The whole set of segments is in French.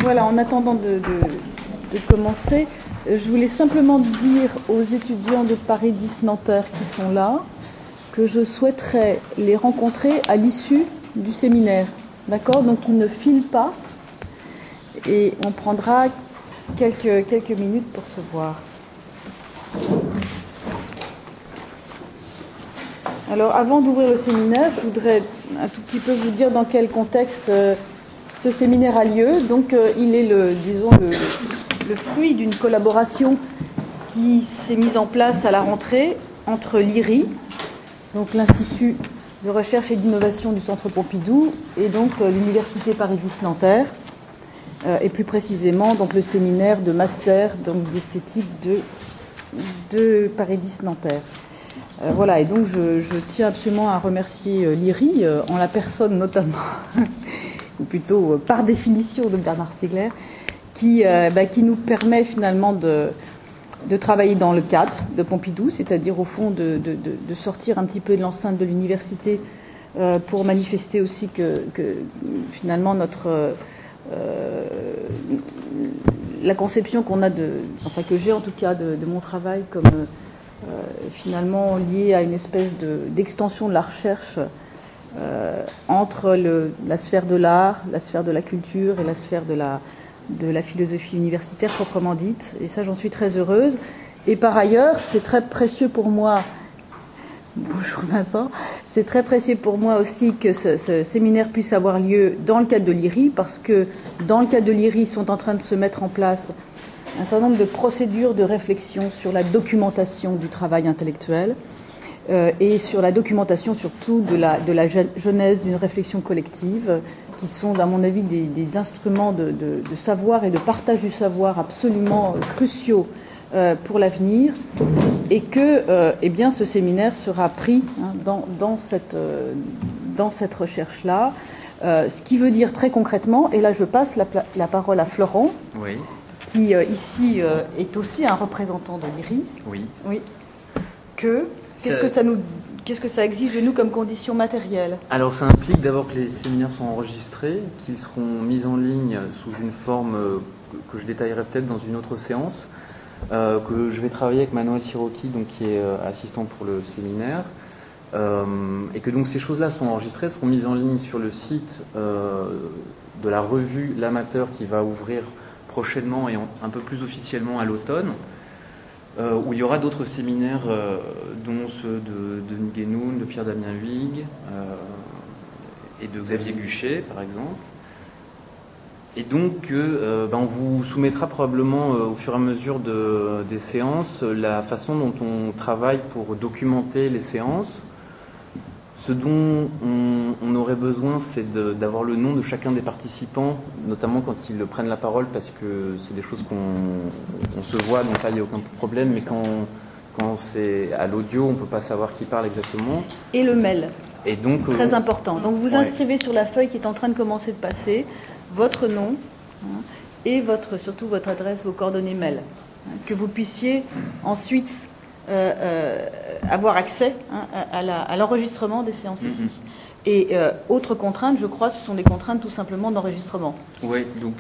Voilà, en attendant de commencer, je voulais simplement dire aux étudiants de Paris 10 Nanterre qui sont là que je souhaiterais les rencontrer à l'issue du séminaire. D'accord? Donc ils ne filent pas et on prendra quelques minutes pour se voir. Alors avant d'ouvrir le séminaire, je voudrais un tout petit peu vous dire dans quel contexte ce séminaire a lieu. Donc il est le fruit d'une collaboration qui s'est mise en place à la rentrée entre l'IRI, donc l'Institut de recherche et d'innovation du Centre Pompidou, et donc l'Université Paris 10 Nanterre, et plus précisément donc le séminaire de master d'esthétique de Paris 10 Nanterre. Voilà, et donc je tiens absolument à remercier l'IRI, en la personne notamment, ou plutôt par définition de Bernard Stiegler, qui nous permet finalement de travailler dans le cadre de Pompidou, c'est-à-dire au fond de sortir un petit peu de l'enceinte de l'université pour manifester aussi que finalement la conception qu'on a que j'ai en tout cas de mon travail comme finalement liée à une espèce d'extension de la recherche entre la sphère de l'art, la sphère de la culture et la sphère de la philosophie universitaire proprement dite. Et ça, j'en suis très heureuse. Et par ailleurs, c'est très précieux pour moi. Bonjour Vincent. C'est très précieux pour moi aussi que ce séminaire puisse avoir lieu dans le cadre de l'IRI, parce que dans le cadre de l'IRI sont en train de se mettre en place un certain nombre de procédures de réflexion sur la documentation du travail intellectuel et sur la documentation surtout de la genèse d'une réflexion collective, qui sont, à mon avis, des instruments de savoir et de partage du savoir absolument cruciaux pour l'avenir, et que ce séminaire sera pris dans cette recherche-là. Ce qui veut dire très concrètement, et là je passe la parole à Florent, oui, qui ici est aussi un représentant de l'IRI. Oui. Oui. Qu'est-ce que ça exige de nous comme conditions matérielles? Alors ça implique d'abord que les séminaires sont enregistrés, qu'ils seront mis en ligne sous une forme que je détaillerai peut-être dans une autre séance, que je vais travailler avec Manuel Siroki, donc qui est assistant pour le séminaire, et que donc ces choses-là sont enregistrées, seront mises en ligne sur le site de la revue L'Amateur, qui va ouvrir prochainement et un peu plus officiellement à l'automne, où il y aura d'autres séminaires, dont ceux de Denis Guénoun, de Pierre-Damien Huyghe et de Xavier Guchet, par exemple. Et donc, on vous soumettra probablement au fur et à mesure des séances la façon dont on travaille pour documenter les séances. Ce dont on aurait besoin, c'est d'avoir le nom de chacun des participants, notamment quand ils prennent la parole, parce que c'est des choses qu'on se voit, donc là il n'y a aucun problème, mais quand c'est à l'audio, on ne peut pas savoir qui parle exactement. Et le mail. Et donc, très important. Donc vous inscrivez sur la feuille qui est en train de commencer de passer votre nom et surtout votre adresse, vos coordonnées mail, que vous puissiez ensuite avoir accès à l'enregistrement des séances ici. Et autre contrainte, je crois, ce sont des contraintes tout simplement d'enregistrement. Oui, donc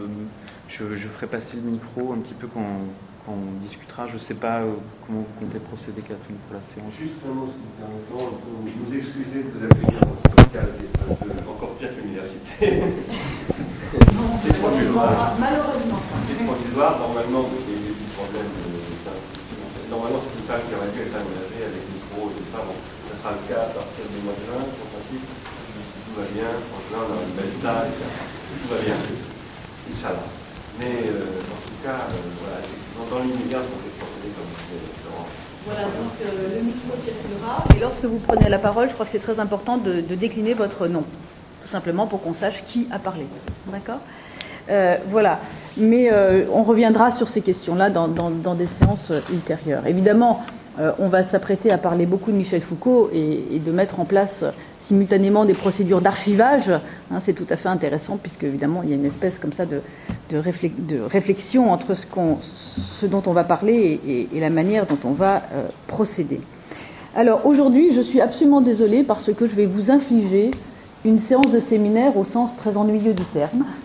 je ferai passer le micro un petit peu quand on discutera. Je ne sais pas comment vous comptez procéder, Catherine, pour la séance. Juste un mot, vous excusez de vous accueillir dans ce local qui est encore pire que l'université. C'est provisoire. Malheureusement. C'est provisoire, normalement, il y a eu des problèmes. Normalement, c'est une salle qui aurait dû être aménagée avec micro et tout ça. Bon, ça sera le cas à partir du mois de juin, pour principe. Si tout va bien, en juin, on aura une belle salle, tout va bien. Inch'Allah. Mais en tout cas, voilà, dans l'immédiat, on peut procéder comme Florent. Voilà, donc le micro circulera. Et lorsque vous prenez la parole, je crois que c'est très important de décliner votre nom, tout simplement pour qu'on sache qui a parlé. D'accord ? Voilà. Mais on reviendra sur ces questions-là dans des séances ultérieures. Évidemment, on va s'apprêter à parler beaucoup de Michel Foucault et de mettre en place simultanément des procédures d'archivage. C'est tout à fait intéressant, puisque évidemment il y a une espèce comme ça de réflexion entre ce dont on va parler et la manière dont on va procéder. Alors aujourd'hui, je suis absolument désolée parce que je vais vous infliger une séance de séminaire au sens très ennuyeux du terme.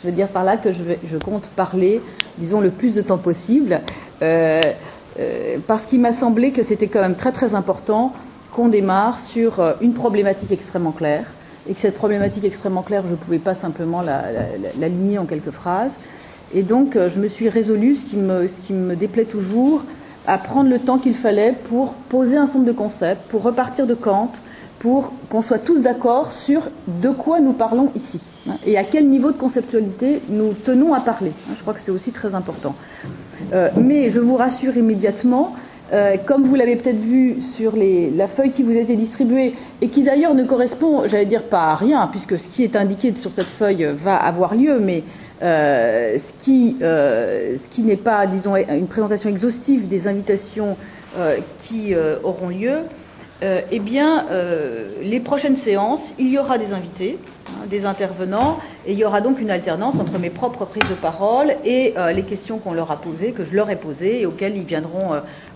Je veux dire par là que je compte parler, disons, le plus de temps possible, parce qu'il m'a semblé que c'était quand même très très important qu'on démarre sur une problématique extrêmement claire, et que cette problématique extrêmement claire, je ne pouvais pas simplement l'aligner en quelques phrases. Et donc, je me suis résolue, ce qui me déplaît toujours, à prendre le temps qu'il fallait pour poser un certain nombre de concepts, pour repartir de Kant, pour qu'on soit tous d'accord sur de quoi nous parlons ici, hein, et à quel niveau de conceptualité nous tenons à parler. Je crois que c'est aussi très important. Mais je vous rassure immédiatement, comme vous l'avez peut-être vu sur la feuille qui vous a été distribuée, et qui d'ailleurs ne correspond, j'allais dire, pas à rien, puisque ce qui est indiqué sur cette feuille va avoir lieu, mais ce qui n'est pas, disons, une présentation exhaustive des invitations qui auront lieu, eh bien, les prochaines séances, il y aura des invités, hein, des intervenants, et il y aura donc une alternance entre mes propres prises de parole et les questions qu'on leur a posées, que je leur ai posées, et auxquelles ils viendront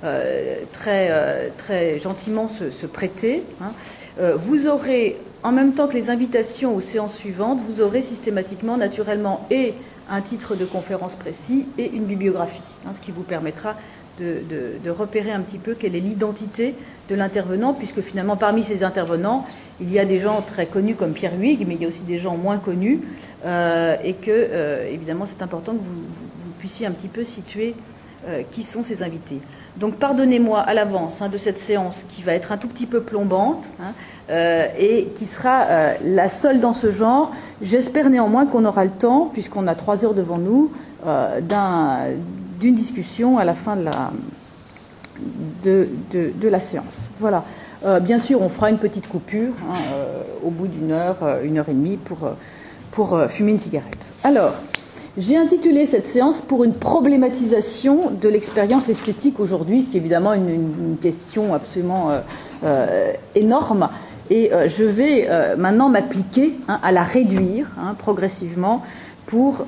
très gentiment se prêter. Hein. Vous aurez, en même temps que les invitations aux séances suivantes, vous aurez systématiquement, naturellement, et un titre de conférence précis et une bibliographie, hein, ce qui vous permettra de repérer un petit peu quelle est l'identité de l'intervenant, puisque finalement, parmi ces intervenants, il y a des gens très connus comme Pierre Huyghe, mais il y a aussi des gens moins connus, et que, évidemment, c'est important que vous puissiez un petit peu situer qui sont ces invités. Donc, pardonnez-moi à l'avance, hein, de cette séance qui va être un tout petit peu plombante, hein, et qui sera la seule dans ce genre. J'espère néanmoins qu'on aura le temps, puisqu'on a 3 heures devant nous, d'une discussion à la fin de la séance. Voilà. Bien sûr, on fera une petite coupure, hein, au bout d'1 heure, 1 heure et demie, pour fumer une cigarette. Alors, j'ai intitulé cette séance pour une problématisation de l'expérience esthétique aujourd'hui, ce qui est évidemment une question absolument énorme. Et je vais maintenant m'appliquer, hein, à la réduire, hein, progressivement pour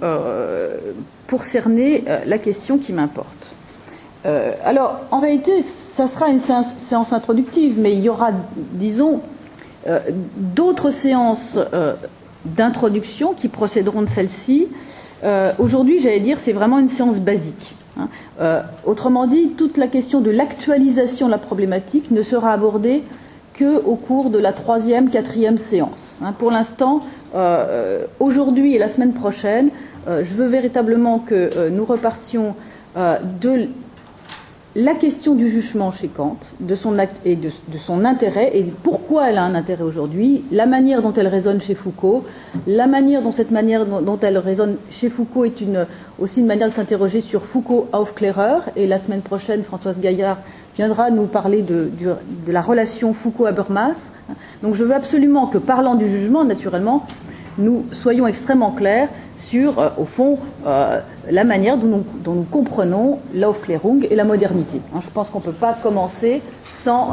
cerner la question qui m'importe. Alors, en réalité, ça sera une séance introductive, mais il y aura, disons, d'autres séances d'introduction qui procéderont de celle-ci. Aujourd'hui, j'allais dire, c'est vraiment une séance basique. Hein. Autrement dit, toute la question de l'actualisation de la problématique ne sera abordée qu'au cours de la 3e, 4e séance. Hein. Pour l'instant, aujourd'hui et la semaine prochaine, je veux véritablement que nous repartions de la question du jugement chez Kant, de son intérêt, et pourquoi elle a un intérêt aujourd'hui, la manière dont elle résonne chez Foucault, la manière dont elle résonne chez Foucault est aussi une manière de s'interroger sur Foucault Aufklärer, et la semaine prochaine, Françoise Gaillard viendra nous parler de la relation Foucault-Habermas. Donc je veux absolument que, parlant du jugement, naturellement, nous soyons extrêmement clairs sur, au fond, la manière dont nous comprenons l'Aufklärung et la modernité. Je pense qu'on ne peut pas commencer sans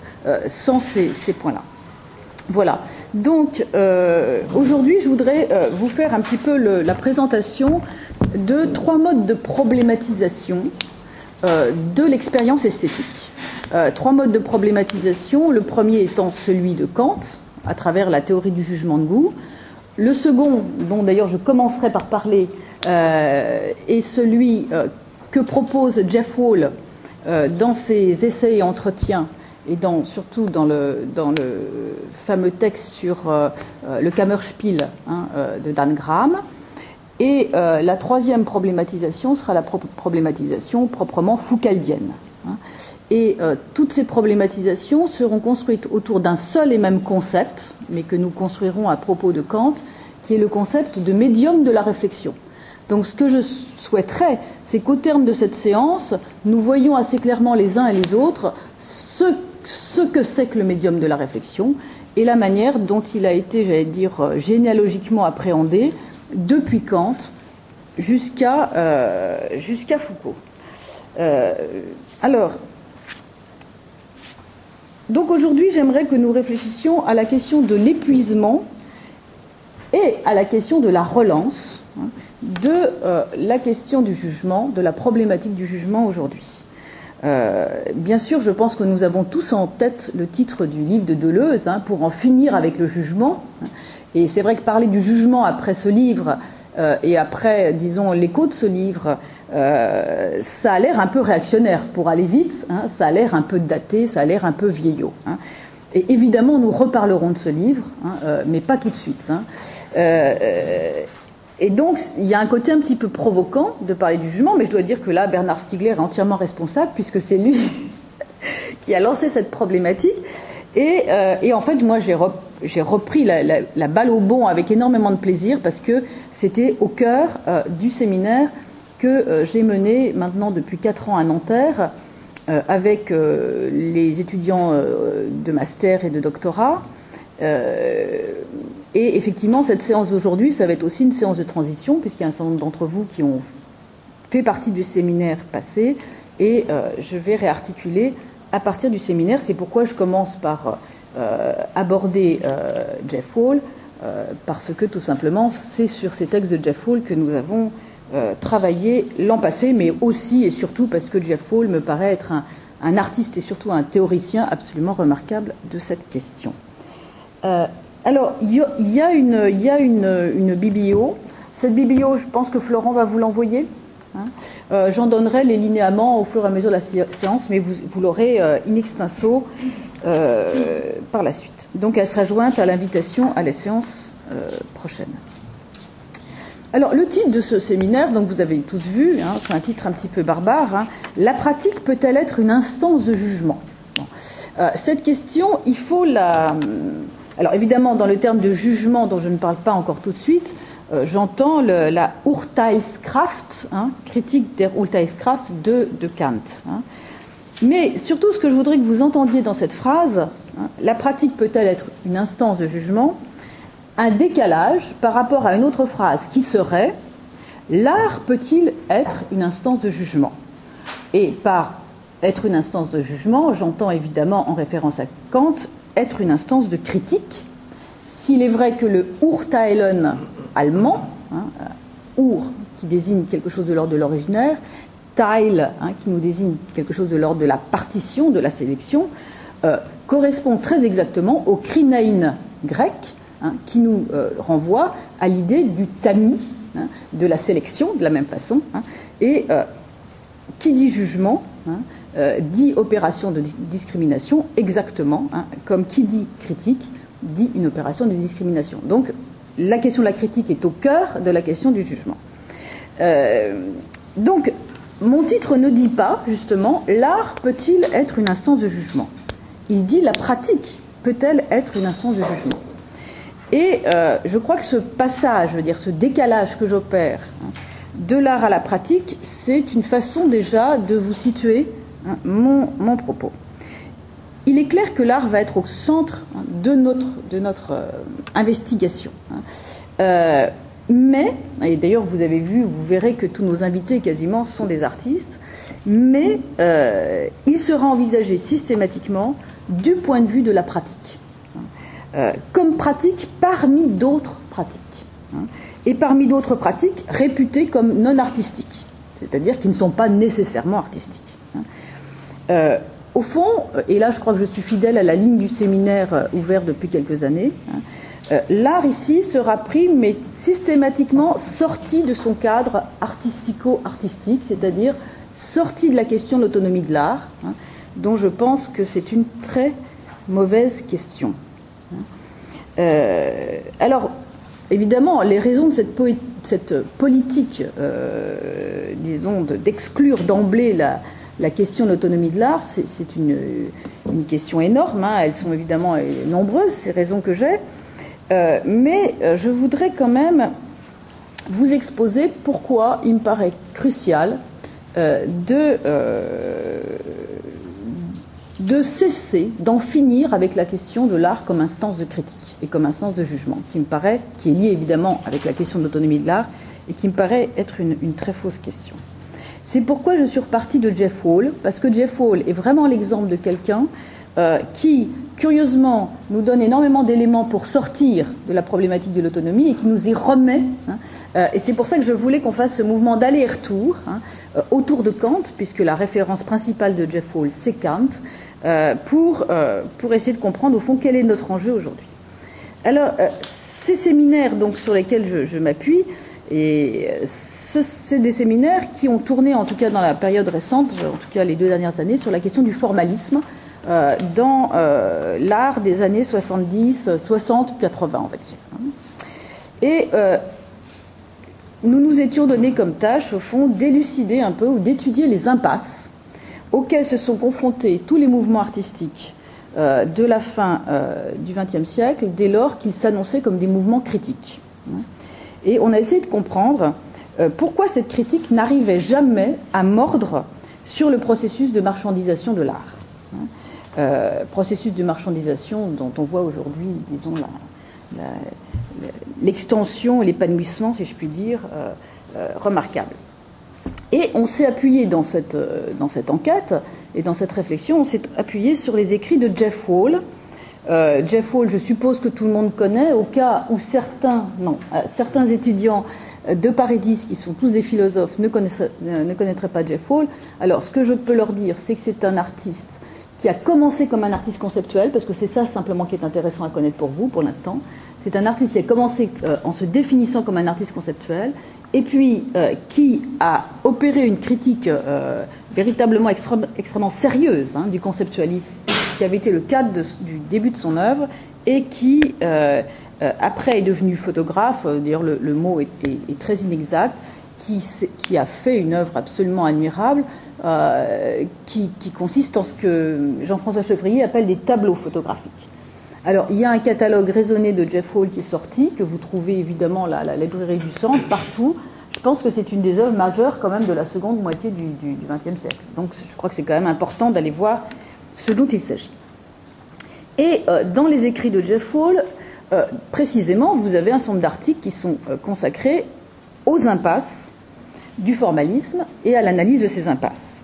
ces points-là. Voilà. Donc, aujourd'hui, je voudrais vous faire un petit peu la présentation de 3 modes de problématisation de l'expérience esthétique. 3 modes de problématisation, le premier étant celui de Kant, à travers la théorie du jugement de goût. Le second, dont d'ailleurs je commencerai par parler, est celui que propose Jeff Wall dans ses essais et entretiens, et surtout dans le fameux texte sur le Kammerspiel, hein, de Dan Graham. Et la 3e problématisation sera la problématisation proprement foucaldienne. Hein. Et toutes ces problématisations seront construites autour d'un seul et même concept, mais que nous construirons à propos de Kant, qui est le concept de médium de la réflexion. Donc ce que je souhaiterais, c'est qu'au terme de cette séance, nous voyions assez clairement les uns et les autres ce que c'est que le médium de la réflexion et la manière dont il a été, j'allais dire, généalogiquement appréhendé depuis Kant jusqu'à Foucault. Alors, donc aujourd'hui, j'aimerais que nous réfléchissions à la question de l'épuisement et à la question de la relance, hein, de la question du jugement, de la problématique du jugement aujourd'hui. Bien sûr, je pense que nous avons tous en tête le titre du livre de Deleuze, hein, pour en finir avec le jugement. Et c'est vrai que parler du jugement après ce livre et après, disons, l'écho de ce livre, ça a l'air un peu réactionnaire pour aller vite, hein, ça a l'air un peu daté, ça a l'air un peu vieillot. Hein. Et évidemment, nous reparlerons de ce livre, hein, mais pas tout de suite. Hein. Et donc, il y a un côté un petit peu provoquant de parler du jugement, mais je dois dire que là, Bernard Stiegler est entièrement responsable, puisque c'est lui qui a lancé cette problématique. Et en fait, moi, j'ai repris la balle au bond avec énormément de plaisir, parce que c'était au cœur du séminaire que j'ai mené maintenant depuis 4 ans à Nanterre, avec les étudiants de master et de doctorat. Et effectivement, cette séance d'aujourd'hui, ça va être aussi une séance de transition, puisqu'il y a un certain nombre d'entre vous qui ont fait partie du séminaire passé, et je vais réarticuler à partir du séminaire. C'est pourquoi je commence par aborder Jeff Wall, parce que tout simplement, c'est sur ces textes de Jeff Wall que nous avons travaillé l'an passé, mais aussi et surtout parce que Jeff Wall me paraît être un artiste et surtout un théoricien absolument remarquable de cette question. Alors, il y a une biblio. Cette biblio, je pense que Florent va vous l'envoyer. Hein. J'en donnerai les linéaments au fur et à mesure de la séance, mais vous l'aurez in extenso par la suite. Donc, elle sera jointe à l'invitation à la séance prochaine. Alors, le titre de ce séminaire, donc vous avez tous vu, hein, c'est un titre un petit peu barbare. Hein, la pratique peut-elle être une instance de jugement ? Bon. Cette question, il faut la... Alors évidemment, dans le terme de jugement dont je ne parle pas encore tout de suite, j'entends la Urteilskraft, hein, critique der Urteilskraft de Kant. Hein. Mais surtout, ce que je voudrais que vous entendiez dans cette phrase, hein, la pratique peut-elle être une instance de jugement ? Un décalage par rapport à une autre phrase qui serait « L'art peut-il être une instance de jugement ?» Et par être une instance de jugement, j'entends évidemment en référence à Kant, être une instance de critique, s'il est vrai que le Urteilen allemand, hein, Ur qui désigne quelque chose de l'ordre de l'originaire, Teil hein, qui nous désigne quelque chose de l'ordre de la partition, de la sélection, correspond très exactement au krinein grec, hein, qui nous renvoie à l'idée du tamis, hein, de la sélection, de la même façon, hein, et qui dit jugement, hein, dit opération de discrimination exactement, hein, comme qui dit critique dit une opération de discrimination. Donc la question de la critique est au cœur de la question du jugement. Donc mon titre ne dit pas justement l'art peut-il être une instance de jugement. Il dit la pratique peut-elle être une instance de jugement. Et je crois que ce passage, je veux dire ce décalage que j'opère, hein, de l'art à la pratique, c'est une façon déjà de vous situer hein, mon propos. Il est clair que l'art va être au centre hein, de notre investigation. Hein. Mais, et d'ailleurs vous avez vu, vous verrez que tous nos invités quasiment sont des artistes, mais il sera envisagé systématiquement du point de vue de la pratique. Comme pratique parmi d'autres pratiques. Hein. Et parmi d'autres pratiques réputées comme non artistiques, c'est-à-dire qui ne sont pas nécessairement artistiques. Au fond, et là je crois que je suis fidèle à la ligne du séminaire ouvert depuis quelques années, l'art ici sera pris mais systématiquement sorti de son cadre artistico-artistique, c'est-à-dire sorti de la question de l'autonomie de l'art, hein, dont je pense que c'est une très mauvaise question. Alors, évidemment, les raisons de cette politique, disons, d'exclure d'emblée la question de l'autonomie de l'art, c'est une question énorme. Hein, elles sont évidemment nombreuses, ces raisons que j'ai. Mais je voudrais quand même vous exposer pourquoi il me paraît crucial de cesser, d'en finir avec la question de l'art comme instance de critique et comme instance de jugement, qui est liée évidemment avec la question de l'autonomie de l'art et qui me paraît être une très fausse question. C'est pourquoi je suis repartie de Jeff Wall, parce que Jeff Wall est vraiment l'exemple de quelqu'un qui, curieusement, nous donne énormément d'éléments pour sortir de la problématique de l'autonomie et qui nous y remet. Hein, et c'est pour ça que je voulais qu'on fasse ce mouvement d'aller-retour hein, autour de Kant, puisque la référence principale de Jeff Wall, c'est Kant, pour essayer de comprendre, au fond, quel est notre enjeu aujourd'hui. Alors, ces séminaires donc, sur lesquels je m'appuie, Et c'est des séminaires qui ont tourné, en tout cas dans la période récente, en tout cas les 2 dernières années, sur la question du formalisme dans l'art des années 70, 60, 80, on va dire. Et nous nous étions donné comme tâche, au fond, d'élucider un peu ou d'étudier les impasses auxquelles se sont confrontés tous les mouvements artistiques de la fin du XXe siècle, dès lors qu'ils s'annonçaient comme des mouvements critiques. Et on a essayé de comprendre pourquoi cette critique n'arrivait jamais à mordre sur le processus de marchandisation de l'art. Processus de marchandisation dont on voit aujourd'hui, disons, l'extension et l'épanouissement, si je puis dire, remarquable. Et on s'est appuyé dans cette enquête et dans cette réflexion, on s'est appuyé sur les écrits de Jeff Wall. Jeff Wall, je suppose que tout le monde connaît, au cas où certains étudiants de Paris 10, qui sont tous des philosophes, ne connaîtraient pas Jeff Wall. Alors, ce que je peux leur dire, c'est que c'est un artiste qui a commencé comme un artiste conceptuel, parce que c'est ça simplement qui est intéressant à connaître pour vous, pour l'instant. C'est un artiste qui a commencé en se définissant comme un artiste conceptuel, et puis qui a opéré une critique véritablement extrêmement sérieuse du conceptualisme, qui avait été le cadre du début de son œuvre, et qui, après, est devenu photographe. D'ailleurs, le mot est très inexact, qui a fait une œuvre absolument admirable, qui consiste en ce que Jean-François Chevrier appelle des tableaux photographiques. Alors, il y a un catalogue raisonné de Jeff Wall qui est sorti, que vous trouvez évidemment à la librairie du Centre, partout. Je pense que c'est une des œuvres majeures quand même de la seconde moitié du XXe siècle. Donc, je crois que c'est quand même important d'aller voir ce dont il s'agit. Et dans les écrits de Jeff Wall, précisément, vous avez un certain nombre d'articles qui sont consacrés aux impasses du formalisme et à l'analyse de ces impasses.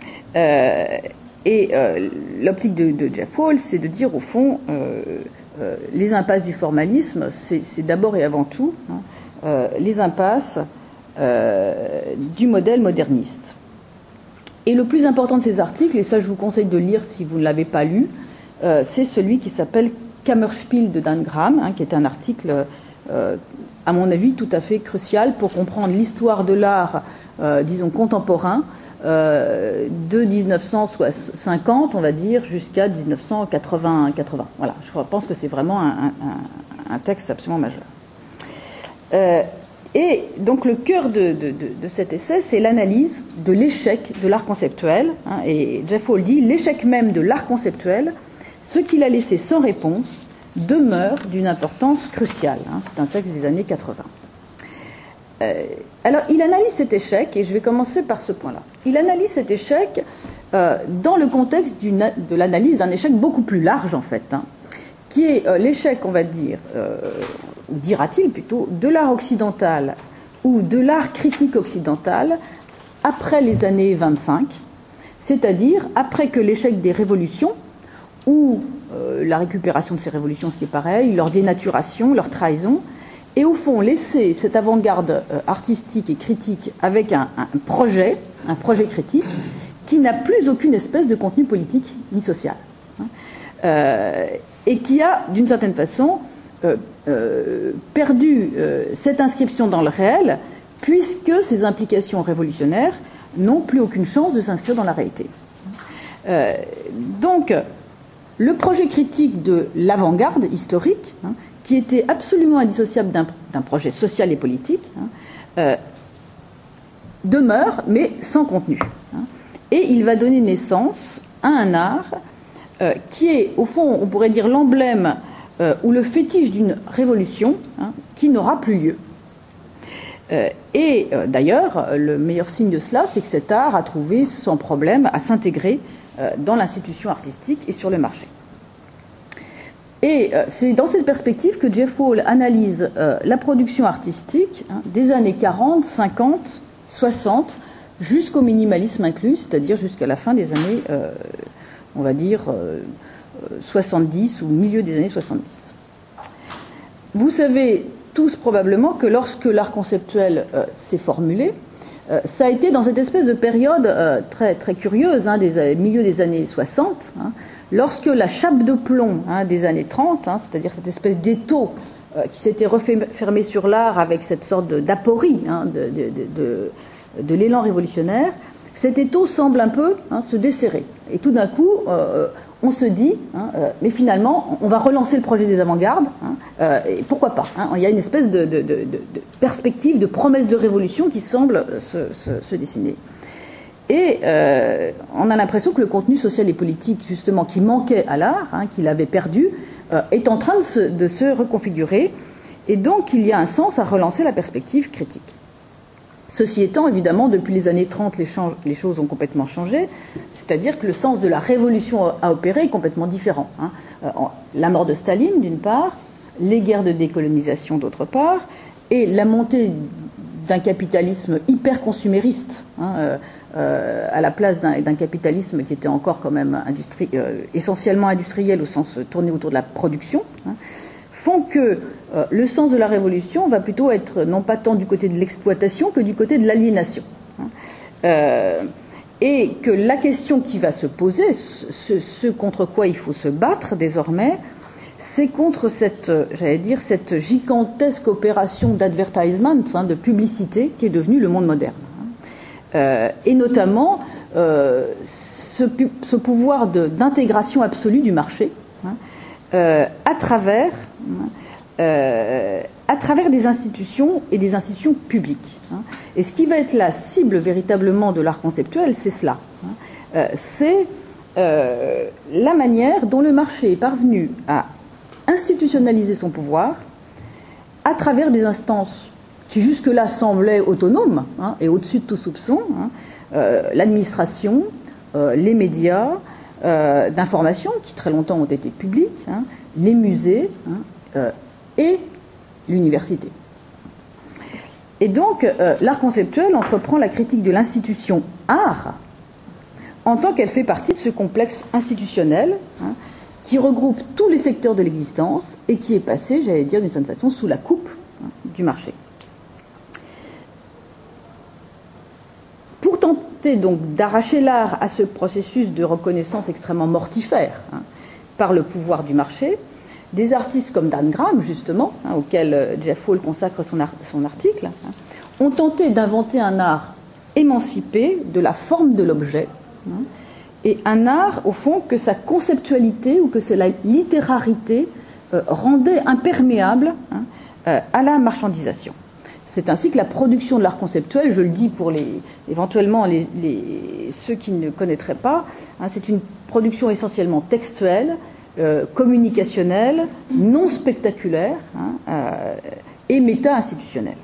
L'optique de Jeff Wall, c'est de dire, au fond, les impasses du formalisme, c'est d'abord et avant tout les impasses du modèle moderniste. Et le plus important de ces articles, et ça je vous conseille de lire si vous ne l'avez pas lu, c'est celui qui s'appelle Kammerspiel de Dan Graham, qui est un article, à mon avis, tout à fait crucial pour comprendre l'histoire de l'art, disons, contemporain, de 1950, on va dire, jusqu'à 1980. Voilà, je pense que c'est vraiment un texte absolument majeur. Et donc le cœur de cet essai, c'est l'analyse de l'échec de l'art conceptuel. Et Jeff Wall dit « L'échec même de l'art conceptuel, ce qu'il a laissé sans réponse, demeure d'une importance cruciale. » C'est un texte des années 80. Alors, il analyse cet échec, et je vais commencer par ce point-là. Il analyse cet échec dans le contexte de l'analyse d'un échec beaucoup plus large, en fait, qui est l'échec, on va dire, ou dira-t-il plutôt, de l'art occidental ou de l'art critique occidental après les années 25, c'est-à-dire après que l'échec des révolutions, ou la récupération de ces révolutions, ce qui est pareil, leur dénaturation, leur trahison, et au fond laisser cette avant-garde artistique et critique avec un projet critique qui n'a plus aucune espèce de contenu politique ni social, et qui a d'une certaine façon perdu cette inscription dans le réel, puisque ces implications révolutionnaires n'ont plus aucune chance de s'inscrire dans la réalité. Donc le projet critique de l'avant-garde historique, qui était absolument indissociable d'un projet social et politique, demeure, mais sans contenu. Et il va donner naissance à un art qui est, au fond, on pourrait dire l'emblème ou le fétiche d'une révolution qui n'aura plus lieu. Et d'ailleurs, le meilleur signe de cela, c'est que cet art a trouvé sans problème à s'intégrer dans l'institution artistique et sur le marché. Et c'est dans cette perspective que Jeff Wall analyse la production artistique des années 40, 50, 60, jusqu'au minimalisme inclus, c'est-à-dire jusqu'à la fin des années, on va dire, 70 ou milieu des années 70. Vous savez tous probablement que lorsque l'art conceptuel s'est formulé, ça a été dans cette espèce de période très, très curieuse, des milieux des années 60, lorsque la chape de plomb des années 30, c'est-à-dire cette espèce d'étau qui s'était refermé sur l'art avec cette sorte d'aporie de l'élan révolutionnaire, cet étau semble un peu se desserrer. Et tout d'un coup, on se dit, mais finalement, on va relancer le projet des avant-gardes, et pourquoi pas. Il y a une espèce de perspective, de promesse de révolution qui semble se dessiner. Et on a l'impression que le contenu social et politique, justement, qui manquait à l'art, qu'il avait perdu, est en train de se reconfigurer. Et donc, il y a un sens à relancer la perspective critique. Ceci étant, évidemment, depuis les années 30, les choses ont complètement changé, c'est-à-dire que le sens de la révolution à opérer est complètement différent. La mort de Staline, d'une part, les guerres de décolonisation, d'autre part, et la montée d'un capitalisme hyper consumériste, à la place d'un capitalisme qui était encore quand même essentiellement industriel au sens tourné autour de la production, font que le sens de la révolution va plutôt être non pas tant du côté de l'exploitation que du côté de l'aliénation. Et que la question qui va se poser, ce contre quoi il faut se battre désormais, c'est contre cette gigantesque opération d'advertisement, de publicité qui est devenue le monde moderne. Et notamment ce pouvoir d'intégration absolue du marché à travers des institutions et des institutions publiques. Et ce qui va être la cible véritablement de l'art conceptuel, c'est cela. C'est la manière dont le marché est parvenu à institutionnaliser son pouvoir à travers des instances qui jusque-là semblaient autonomes et au-dessus de tout soupçon, l'administration, les médias d'information qui très longtemps ont été publics, les musées et l'université. Et donc, l'art conceptuel entreprend la critique de l'institution art en tant qu'elle fait partie de ce complexe institutionnel qui regroupe tous les secteurs de l'existence et qui est passé, j'allais dire d'une certaine façon, sous la coupe du marché. Pour tenter donc d'arracher l'art à ce processus de reconnaissance extrêmement mortifère par le pouvoir du marché, des artistes comme Dan Graham, justement, auquel Jeff Wall consacre son article, ont tenté d'inventer un art émancipé de la forme de l'objet, et un art, au fond, que sa conceptualité ou que la littérarité rendait imperméable à la marchandisation. C'est ainsi que la production de l'art conceptuel, je le dis pour éventuellement ceux qui ne connaîtraient pas, c'est une production essentiellement textuelle, communicationnelle, non spectaculaire et méta-institutionnelle.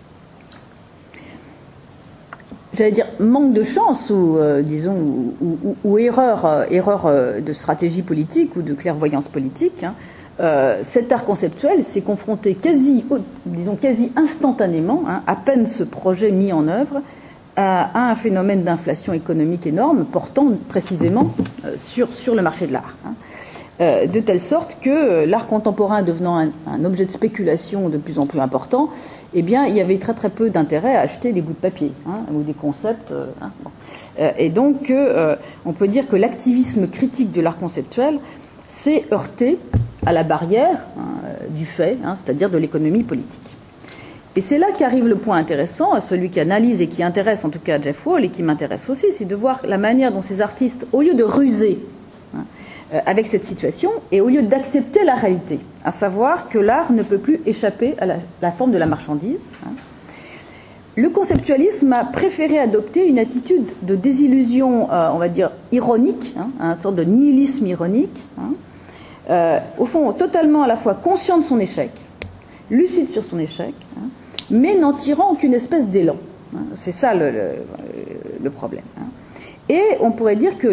J'allais dire manque de chance ou erreur de stratégie politique ou de clairvoyance politique. Cet art conceptuel s'est confronté quasi instantanément, à peine ce projet mis en œuvre, à un phénomène d'inflation économique énorme portant précisément sur le marché de l'art. De telle sorte que l'art contemporain devenant un objet de spéculation de plus en plus important, eh bien, il y avait très très peu d'intérêt à acheter des bouts de papier ou des concepts. Et donc, on peut dire que l'activisme critique de l'art conceptuel s'est heurté à la barrière du fait, c'est-à-dire de l'économie politique. Et c'est là qu'arrive le point intéressant, à celui qui analyse et qui intéresse en tout cas Jeff Wall et qui m'intéresse aussi, c'est de voir la manière dont ces artistes, au lieu de ruser avec cette situation et au lieu d'accepter la réalité, à savoir que l'art ne peut plus échapper à la forme de la marchandise, le conceptualisme a préféré adopter une attitude de désillusion, on va dire, ironique, une sorte de nihilisme ironique, au fond totalement à la fois conscient de son échec, lucide sur son échec, mais n'en tirant aucune espèce d'élan. C'est ça le problème. Et on pourrait dire que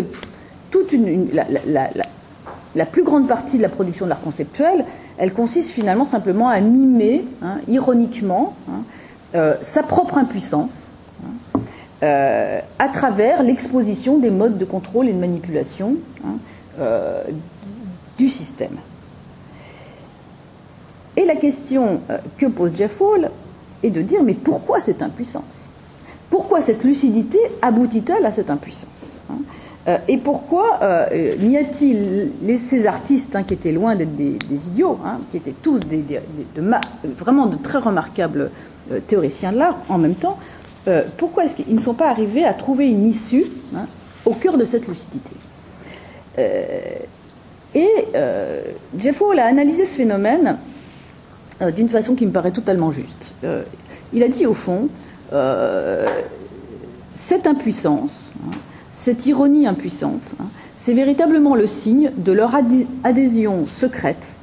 la plus grande partie de la production de l'art conceptuel, elle consiste finalement simplement à mimer, ironiquement, sa propre impuissance à travers l'exposition des modes de contrôle et de manipulation du système. Et la question que pose Jeff Wall est de dire, mais pourquoi cette impuissance ? Pourquoi cette lucidité aboutit-elle à cette impuissance ? Et pourquoi n'y a-t-il ces artistes qui étaient loin d'être des idiots, qui étaient tous vraiment de très remarquables théoriciens de l'art en même temps, pourquoi est-ce qu'ils ne sont pas arrivés à trouver une issue au cœur de cette lucidité? Jeff Wall a analysé ce phénomène d'une façon qui me paraît totalement juste. Il a dit au fond, cette impuissance, cette ironie impuissante, c'est véritablement le signe de leur adhésion secrète,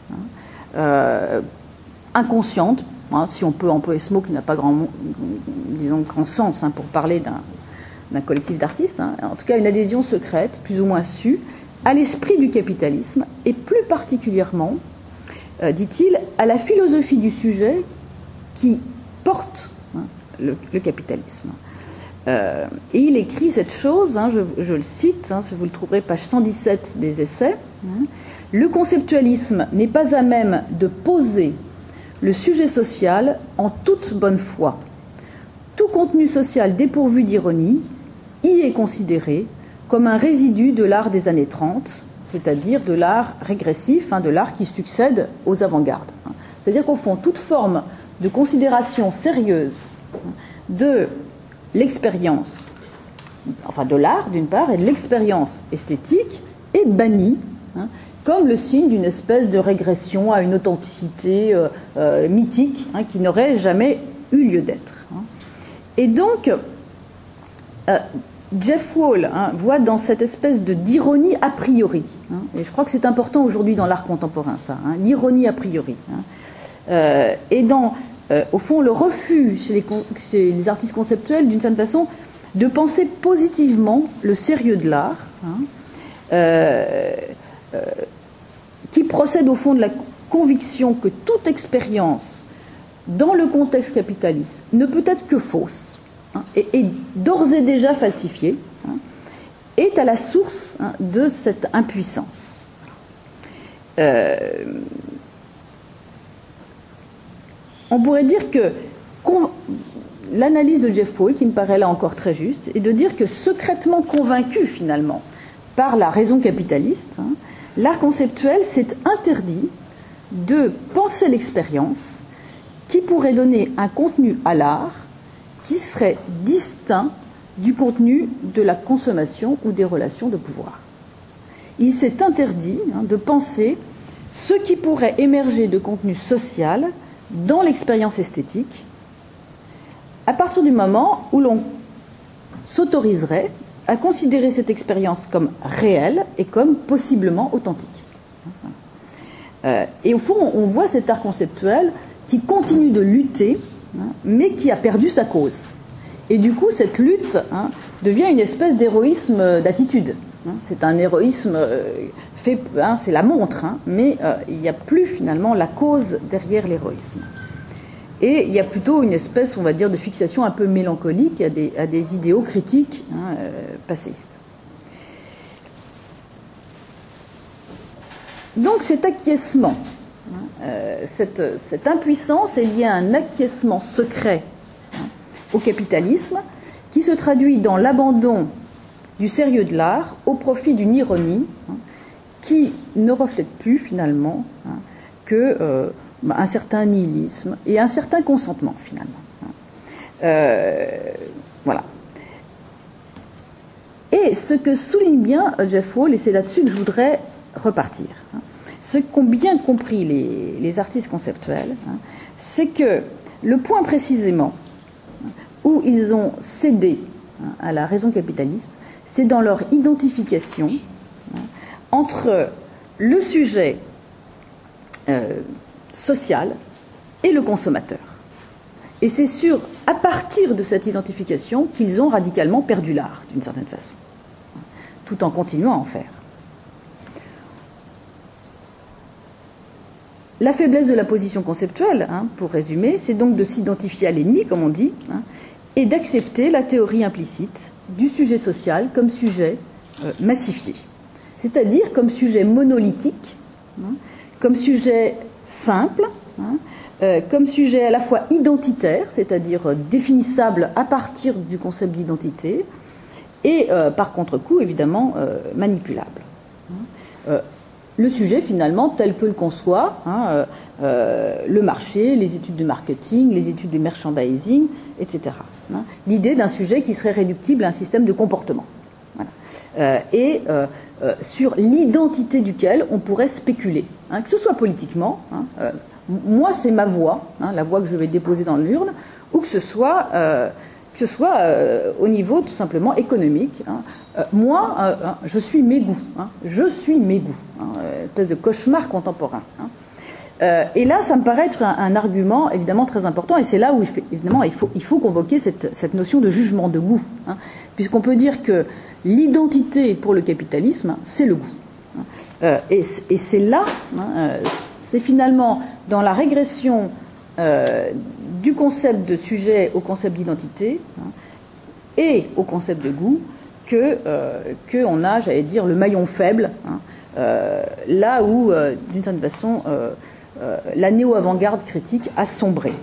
inconsciente, si on peut employer ce mot qui n'a pas grand sens pour parler d'un collectif d'artistes, en tout cas une adhésion secrète, plus ou moins sue, à l'esprit du capitalisme et plus particulièrement, dit-il, à la philosophie du sujet qui porte le capitalisme. Et il écrit cette chose, je le cite, vous le trouverez page 117 des essais, le conceptualisme n'est pas à même de poser le sujet social en toute bonne foi. Tout contenu social dépourvu d'ironie y est considéré comme un résidu de l'art des années 30, c'est-à-dire de l'art régressif, de l'art qui succède aux avant-gardes. C'est-à-dire qu'au fond, toute forme de considération sérieuse de l'expérience, enfin de l'art d'une part, et de l'expérience esthétique est bannie, comme le signe d'une espèce de régression à une authenticité mythique qui n'aurait jamais eu lieu d'être. Et donc, Jeff Wall voit dans cette espèce d'ironie a priori, et je crois que c'est important aujourd'hui dans l'art contemporain, ça, l'ironie a priori, et dans, au fond, le refus chez les artistes conceptuels, d'une certaine façon, de penser positivement le sérieux de l'art, qui procède au fond de la conviction que toute expérience dans le contexte capitaliste ne peut être que fausse, et d'ores et déjà falsifiée, est à la source de cette impuissance. On pourrait dire que l'analyse de Jeff Wall, qui me paraît là encore très juste, est de dire que secrètement convaincu finalement par la raison capitaliste, l'art conceptuel s'est interdit de penser l'expérience qui pourrait donner un contenu à l'art qui serait distinct du contenu de la consommation ou des relations de pouvoir. Il s'est interdit de penser ce qui pourrait émerger de contenu social dans l'expérience esthétique, à partir du moment où l'on s'autoriserait à considérer cette expérience comme réelle et comme possiblement authentique. Et au fond, on voit cet art conceptuel qui continue de lutter, mais qui a perdu sa cause. Et du coup, cette lutte devient une espèce d'héroïsme d'attitude. C'est un héroïsme fait, c'est la montre, mais il n'y a plus finalement la cause derrière l'héroïsme. Et il y a plutôt une espèce, on va dire, de fixation un peu mélancolique à des idéaux critiques passéistes. Donc cet acquiescement, cette impuissance est liée à un acquiescement secret au capitalisme qui se traduit dans l'abandon du sérieux de l'art au profit d'une ironie qui ne reflète plus finalement que un certain nihilisme et un certain consentement finalement. Voilà. Et ce que souligne bien Jeff Wall, et c'est là-dessus que je voudrais repartir, ce qu'ont bien compris les artistes conceptuels, c'est que le point précisément où ils ont cédé à la raison capitaliste, c'est dans leur identification entre le sujet social et le consommateur. Et c'est à partir de cette identification qu'ils ont radicalement perdu l'art, d'une certaine façon, tout en continuant à en faire. La faiblesse de la position conceptuelle, pour résumer, c'est donc de s'identifier à l'ennemi, comme on dit, et d'accepter la théorie implicite du sujet social comme sujet massifié, c'est-à-dire comme sujet monolithique, comme sujet simple, comme sujet à la fois identitaire, c'est-à-dire définissable à partir du concept d'identité, et par contre-coup, évidemment, manipulable. Le sujet, finalement, tel que le conçoit, le marché, les études de marketing, les études de merchandising, etc. L'idée d'un sujet qui serait réductible à un système de comportement. Voilà. Sur l'identité duquel on pourrait spéculer, que ce soit politiquement, moi c'est ma voix, la voix que je vais déposer dans l'urne, ou que ce soit au niveau tout simplement économique. Moi, je suis mes goûts, je suis mes goûts, une espèce de cauchemar contemporain. Et là, ça me paraît être un argument évidemment très important, et c'est là où évidemment il faut convoquer cette notion de jugement de goût, puisqu'on peut dire que l'identité pour le capitalisme, c'est le goût. Et c'est là, c'est finalement dans la régression du concept de sujet au concept d'identité et au concept de goût que on a, j'allais dire, le maillon faible, là où, d'une certaine façon, la néo-avant-garde critique a sombré.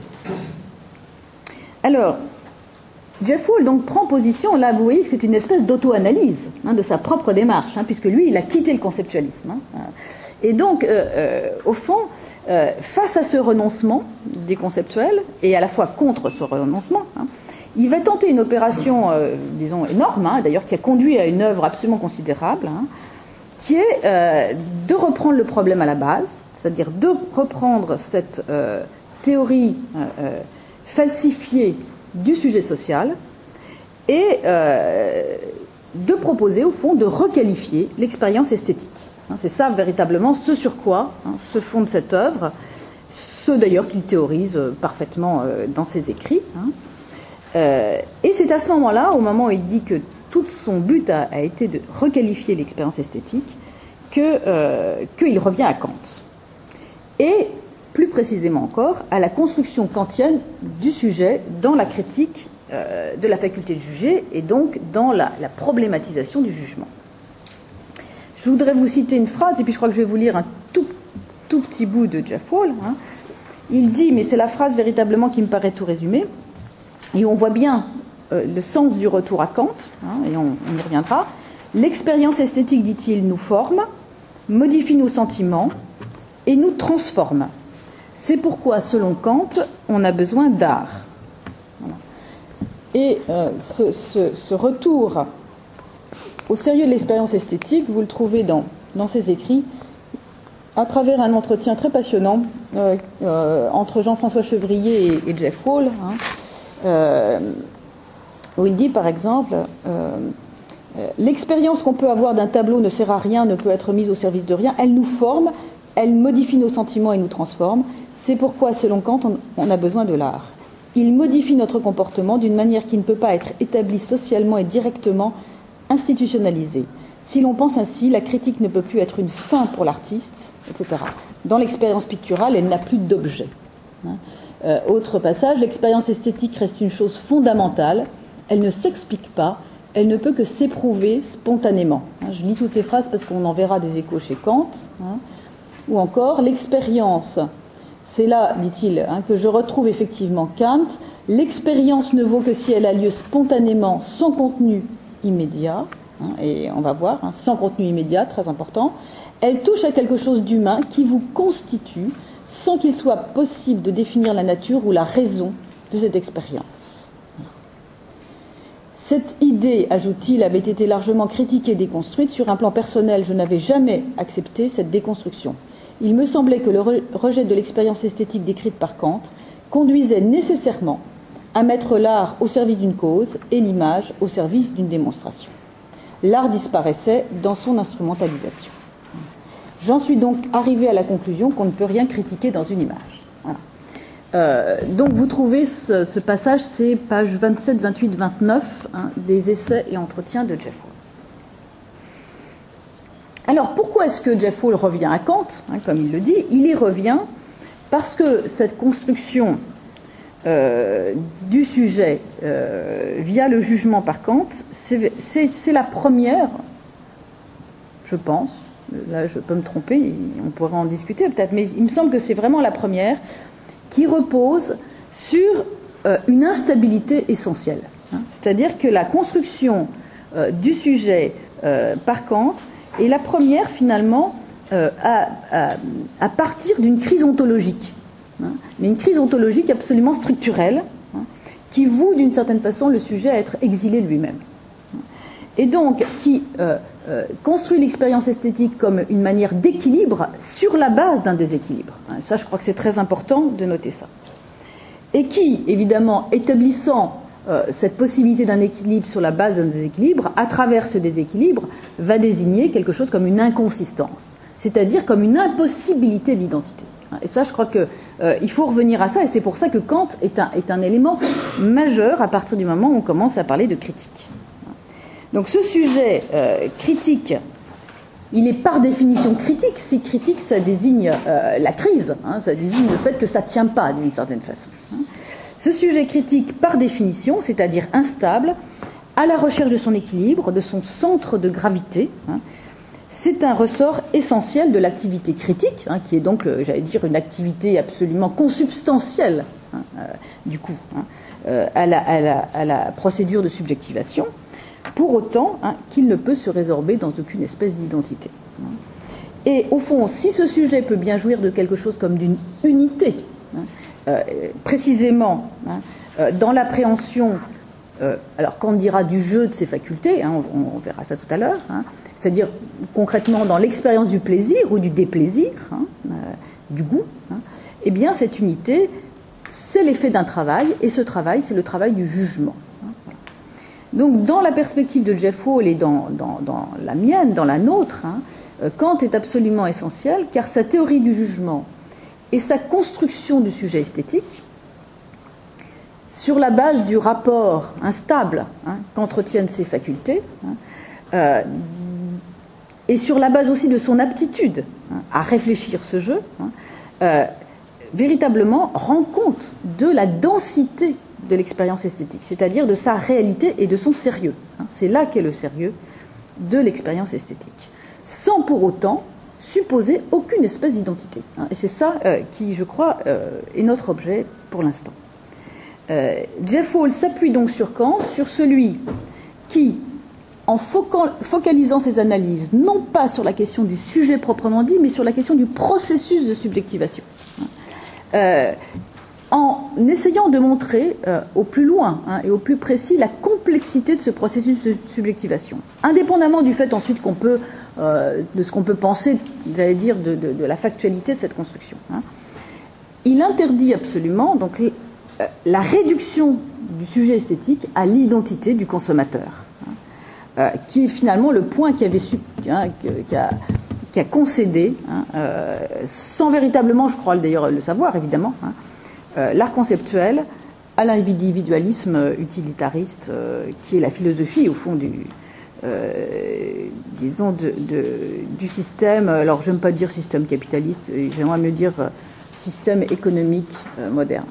Alors, Jeff Wall donc prend position, là vous voyez que c'est une espèce d'auto-analyse de sa propre démarche, puisque lui il a quitté le conceptualisme. Et donc, au fond, face à ce renoncement des conceptuels, et à la fois contre ce renoncement, il va tenter une opération, disons, énorme, d'ailleurs qui a conduit à une œuvre absolument considérable, qui est de reprendre le problème à la base, c'est-à-dire de reprendre cette théorie falsifiée du sujet social et de proposer, au fond, de requalifier l'expérience esthétique. C'est ça, véritablement, ce sur quoi se fonde cette œuvre, ce d'ailleurs qu'il théorise parfaitement dans ses écrits. Et c'est à ce moment-là, au moment où il dit que tout son but a été de requalifier l'expérience esthétique, qu'il revient à Kant. Et, plus précisément encore, à la construction kantienne du sujet dans la critique de la faculté de juger et donc dans la problématisation du jugement. Je voudrais vous citer une phrase, et puis je crois que je vais vous lire un tout petit bout de Jeff Wall. Il dit, mais c'est la phrase véritablement qui me paraît tout résumée, et on voit bien le sens du retour à Kant, et on y reviendra. L'expérience esthétique, dit-il, nous forme, modifie nos sentiments et nous transforme. C'est pourquoi, selon Kant, on a besoin d'art. Voilà. Et ce retour au sérieux de l'expérience esthétique, vous le trouvez dans ses écrits, à travers un entretien très passionnant entre Jean-François Chevrier et Jeff Wall, où il dit par exemple l'expérience qu'on peut avoir d'un tableau ne sert à rien, ne peut être mise au service de rien, elle nous forme, elle modifie nos sentiments et nous transforme. C'est pourquoi, selon Kant, on a besoin de l'art. Il modifie notre comportement d'une manière qui ne peut pas être établie socialement et directement institutionnalisée. Si l'on pense ainsi, la critique ne peut plus être une fin pour l'artiste, etc. Dans l'expérience picturale, elle n'a plus d'objet. Autre passage, l'expérience esthétique reste une chose fondamentale, elle ne s'explique pas, elle ne peut que s'éprouver spontanément. Je lis toutes ces phrases parce qu'on en verra des échos chez Kant. Ou encore, l'expérience, c'est là, dit-il, que je retrouve effectivement Kant, l'expérience ne vaut que si elle a lieu spontanément, sans contenu immédiat, et on va voir, sans contenu immédiat, très important, elle touche à quelque chose d'humain qui vous constitue, sans qu'il soit possible de définir la nature ou la raison de cette expérience. Cette idée, ajoute-t-il, avait été largement critiquée et déconstruite. Sur un plan personnel, je n'avais jamais accepté cette déconstruction. Il me semblait que le rejet de l'expérience esthétique décrite par Kant conduisait nécessairement à mettre l'art au service d'une cause et l'image au service d'une démonstration. L'art disparaissait dans son instrumentalisation. J'en suis donc arrivé à la conclusion qu'on ne peut rien critiquer dans une image. Voilà. Donc vous trouvez ce passage, c'est pages 27, 28, 29 des essais et entretiens de Jeff Wall. Alors pourquoi est-ce que Jeff Wall revient à Kant, comme il le dit? Il y revient parce que cette construction du sujet via le jugement par Kant, c'est la première, je pense, là je peux me tromper, on pourrait en discuter peut-être, mais il me semble que c'est vraiment la première qui repose sur une instabilité essentielle. C'est-à-dire que la construction du sujet par Kant, et la première finalement à partir d'une crise ontologique, mais une crise ontologique absolument structurelle, qui voue d'une certaine façon le sujet à être exilé lui-même, et donc qui construit l'expérience esthétique comme une manière d'équilibre sur la base d'un déséquilibre. Ça, je crois que c'est très important de noter ça. Et qui, évidemment, établissant cette possibilité d'un équilibre sur la base d'un déséquilibre, à travers ce déséquilibre, va désigner quelque chose comme une inconsistance, c'est-à-dire comme une impossibilité de l'identité. Et ça, je crois qu'il faut revenir à ça, et c'est pour ça que Kant est un élément majeur à partir du moment où on commence à parler de critique. Donc ce sujet critique, il est par définition critique. Si critique, ça désigne la crise, ça désigne le fait que ça ne tient pas d'une certaine façon. Ce sujet critique, par définition, c'est-à-dire instable, à la recherche de son équilibre, de son centre de gravité, c'est un ressort essentiel de l'activité critique, qui est donc, j'allais dire, une activité absolument consubstantielle, du coup, à la procédure de subjectivation, pour autant qu'il ne peut se résorber dans aucune espèce d'identité. Et au fond, si ce sujet peut bien jouir de quelque chose comme d'une unité, précisément dans l'appréhension, alors Kant dira du jeu de ses facultés, on verra ça tout à l'heure, c'est-à-dire concrètement dans l'expérience du plaisir ou du déplaisir, du goût, eh bien cette unité, c'est l'effet d'un travail, et ce travail, c'est le travail du jugement. Donc dans la perspective de Jeff Wall et dans la mienne, dans la nôtre, Kant est absolument essentiel, car sa théorie du jugement et sa construction du sujet esthétique, sur la base du rapport instable qu'entretiennent ses facultés, et sur la base aussi de son aptitude à réfléchir ce jeu, véritablement rend compte de la densité de l'expérience esthétique, c'est-à-dire de sa réalité et de son sérieux. C'est là qu'est le sérieux de l'expérience esthétique, sans pour autant supposer aucune espèce d'identité. Et c'est ça qui, je crois, est notre objet pour l'instant. Jeff Wall s'appuie donc sur Kant, sur celui qui, en focalisant ses analyses, non pas sur la question du sujet proprement dit, mais sur la question du processus de subjectivation, en essayant de montrer au plus loin et au plus précis la complexité de ce processus de subjectivation, indépendamment du fait ensuite qu'on peut, de ce qu'on peut penser, j'allais dire, de la factualité de cette construction. Il interdit absolument donc la réduction du sujet esthétique à l'identité du consommateur, qui est finalement le point qui a concédé, sans véritablement, je crois d'ailleurs le savoir évidemment, l'art conceptuel à l'individualisme utilitariste, qui est la philosophie au fond disons du système. Alors je n'aime pas dire système capitaliste, j'aimerais mieux dire système économique moderne.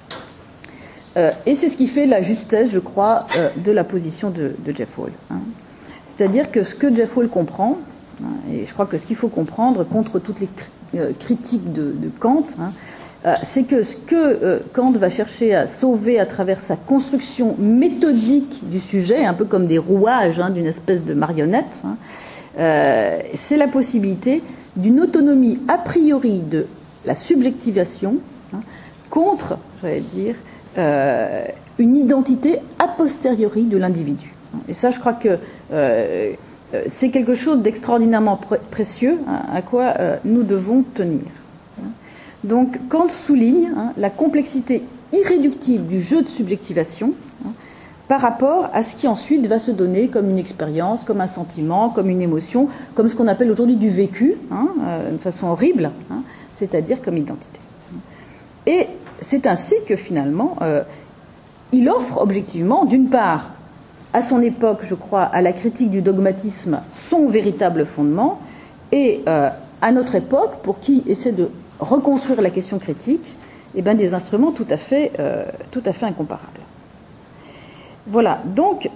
Et c'est ce qui fait la justesse, je crois, de la position de Jeff Wall. C'est-à-dire que ce que Jeff Wall comprend, et je crois que ce qu'il faut comprendre contre toutes les critiques de Kant, c'est que ce que Kant va chercher à sauver à travers sa construction méthodique du sujet, un peu comme des rouages d'une espèce de marionnette, c'est la possibilité d'une autonomie a priori de la subjectivation contre, j'allais dire, une identité a posteriori de l'individu. Et ça, je crois que c'est quelque chose d'extraordinairement précieux à quoi nous devons tenir. Donc Kant souligne la complexité irréductible du jeu de subjectivation par rapport à ce qui ensuite va se donner comme une expérience, comme un sentiment, comme une émotion, comme ce qu'on appelle aujourd'hui du vécu, de façon horrible, c'est-à-dire comme identité. Et c'est ainsi que finalement, il offre objectivement, d'une part, à son époque, je crois, à la critique du dogmatisme, son véritable fondement, et à notre époque, pour qui essaie de reconstruire la question critique, des instruments tout à fait incomparables. Voilà, donc,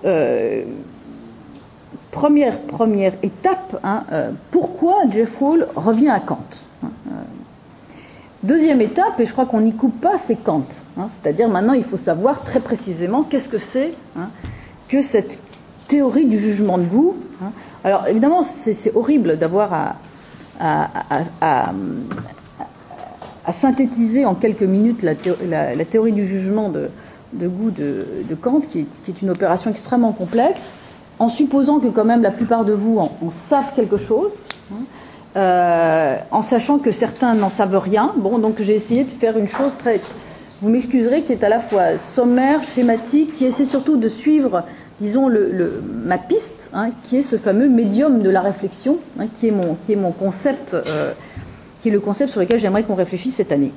première étape, pourquoi Jeff Wall revient à Kant. Deuxième étape, et je crois qu'on n'y coupe pas, c'est Kant. C'est-à-dire maintenant, il faut savoir très précisément qu'est-ce que c'est que cette théorie du jugement de goût. Alors évidemment, c'est horrible d'avoir à synthétiser en quelques minutes la théorie du jugement de goût de Kant, qui est une opération extrêmement complexe, en supposant que quand même la plupart de vous en savent quelque chose, en sachant que certains n'en savent rien. Bon, donc j'ai essayé de faire une chose très, vous m'excuserez, qui est à la fois sommaire, schématique, qui essaie surtout de suivre, disons, ma piste, qui est ce fameux médium de la réflexion, qui est mon concept, qui est le concept sur lequel j'aimerais qu'on réfléchisse cette année.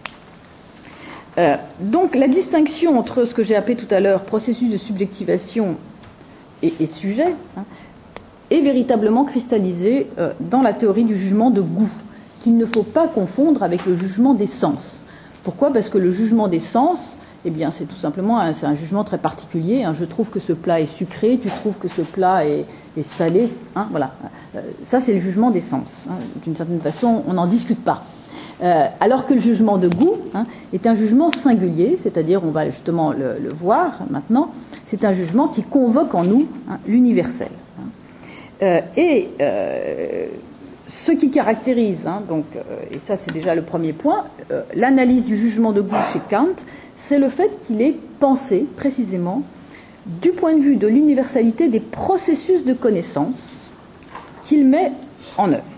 Donc la distinction entre ce que j'ai appelé tout à l'heure processus de subjectivation et sujet est véritablement cristallisée dans la théorie du jugement de goût, qu'il ne faut pas confondre avec le jugement des sens. Pourquoi ? Parce que le jugement des sens, eh bien, c'est tout simplement c'est un jugement très particulier. Je trouve que ce plat est sucré, tu trouves que ce plat est salé. Voilà. Ça, c'est le jugement des sens. D'une certaine façon, on n'en discute pas. Alors que le jugement de goût est un jugement singulier, c'est-à-dire, on va justement le voir maintenant, c'est un jugement qui convoque en nous l'universel. Ce qui caractérise, et ça c'est déjà le premier point, l'analyse du jugement de goût chez Kant, c'est le fait qu'il est pensé précisément du point de vue de l'universalité des processus de connaissance qu'il met en œuvre.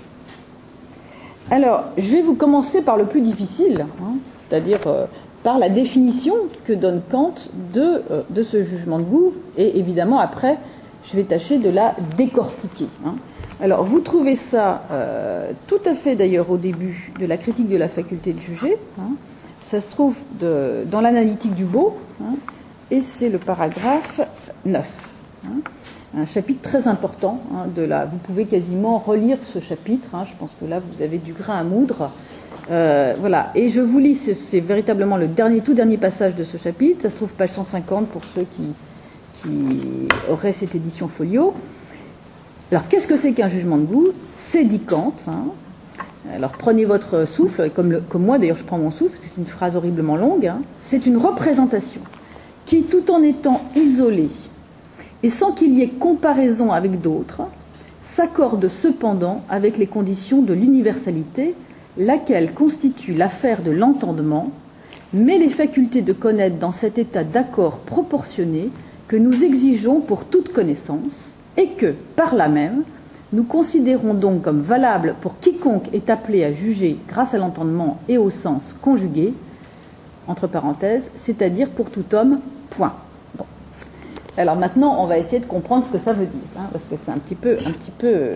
Alors, je vais vous commencer par le plus difficile, c'est-à-dire par la définition que donne Kant de ce jugement de goût, et évidemment après, je vais tâcher de la décortiquer. Alors, vous trouvez ça tout à fait d'ailleurs au début de la critique de la faculté de juger. Ça se trouve dans l'analytique du beau, et c'est le paragraphe 9. Un chapitre très important. Vous pouvez quasiment relire ce chapitre. Je pense que là, vous avez du grain à moudre. Voilà. Et je vous lis, c'est véritablement le tout dernier passage de ce chapitre. Ça se trouve page 150 pour ceux qui auraient cette édition folio. Alors, qu'est-ce que c'est qu'un jugement de goût ? C'est dit Kant. Alors, prenez votre souffle, et comme moi, d'ailleurs, je prends mon souffle, parce que c'est une phrase horriblement longue. C'est une représentation qui, tout en étant isolée et sans qu'il y ait comparaison avec d'autres, s'accorde cependant avec les conditions de l'universalité, laquelle constitue l'affaire de l'entendement, mais les facultés de connaître dans cet état d'accord proportionné que nous exigeons pour toute connaissance, et que, par là même, nous considérons donc comme valable pour quiconque est appelé à juger grâce à l'entendement et au sens conjugué, entre parenthèses, c'est-à-dire pour tout homme, point. Bon. Alors maintenant, on va essayer de comprendre ce que ça veut dire, parce que c'est un petit peu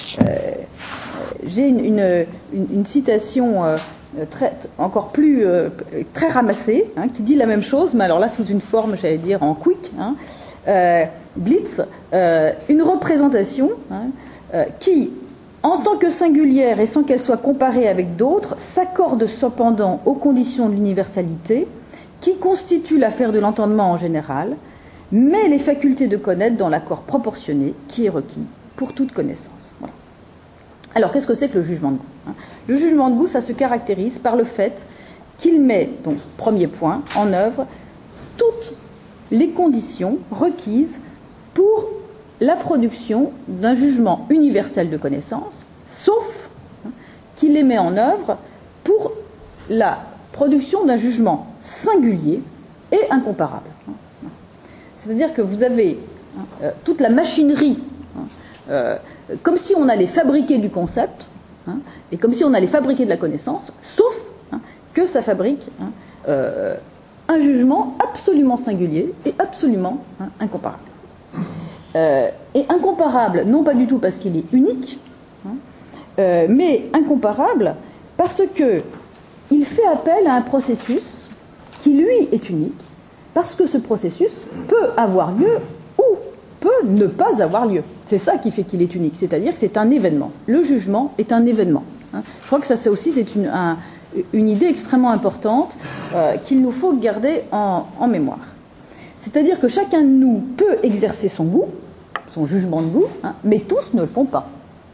j'ai une citation encore plus très ramassée, qui dit la même chose, mais alors là sous une forme, j'allais dire, en quick, blitz, une représentation qui, en tant que singulière et sans qu'elle soit comparée avec d'autres, s'accorde cependant aux conditions de l'universalité qui constituent l'affaire de l'entendement en général, mais les facultés de connaître dans l'accord proportionné qui est requis pour toute connaissance. Voilà. Alors, qu'est-ce que c'est que le jugement de goût ? Le jugement de goût, ça se caractérise par le fait qu'il met, donc, premier point, en œuvre toutes les conditions requises pour la production d'un jugement universel de connaissance, sauf qu'il les met en œuvre pour la production d'un jugement singulier et incomparable. C'est-à-dire que vous avez toute la machinerie, comme si on allait fabriquer du concept, et comme si on allait fabriquer de la connaissance, sauf que ça fabrique un jugement absolument singulier et absolument incomparable. Et incomparable, non pas du tout parce qu'il est unique, mais incomparable parce qu'il fait appel à un processus qui, lui, est unique, parce que ce processus peut avoir lieu ou peut ne pas avoir lieu. C'est ça qui fait qu'il est unique, c'est-à-dire que c'est un événement. Le jugement est un événement. Je crois que ça aussi, c'est une idée extrêmement importante qu'il nous faut garder en mémoire. C'est-à-dire que chacun de nous peut exercer son goût, son jugement de goût, mais tous ne le font pas. D'accord ?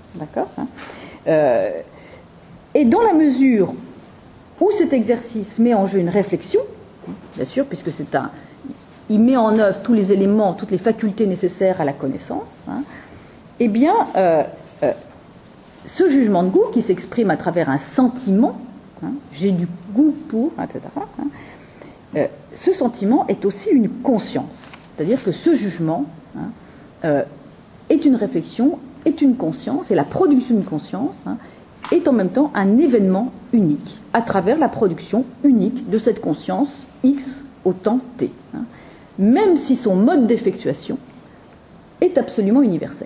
Et dans la mesure où cet exercice met en jeu une réflexion, bien sûr, puisque il met en œuvre tous les éléments, toutes les facultés nécessaires à la connaissance, eh bien, ce jugement de goût qui s'exprime à travers un sentiment, j'ai du goût pour, etc., ce sentiment est aussi une conscience. C'est-à-dire que ce jugement est une réflexion, est une conscience, et la production d'une conscience est en même temps un événement unique, à travers la production unique de cette conscience X au temps T, même si son mode d'effectuation est absolument universel.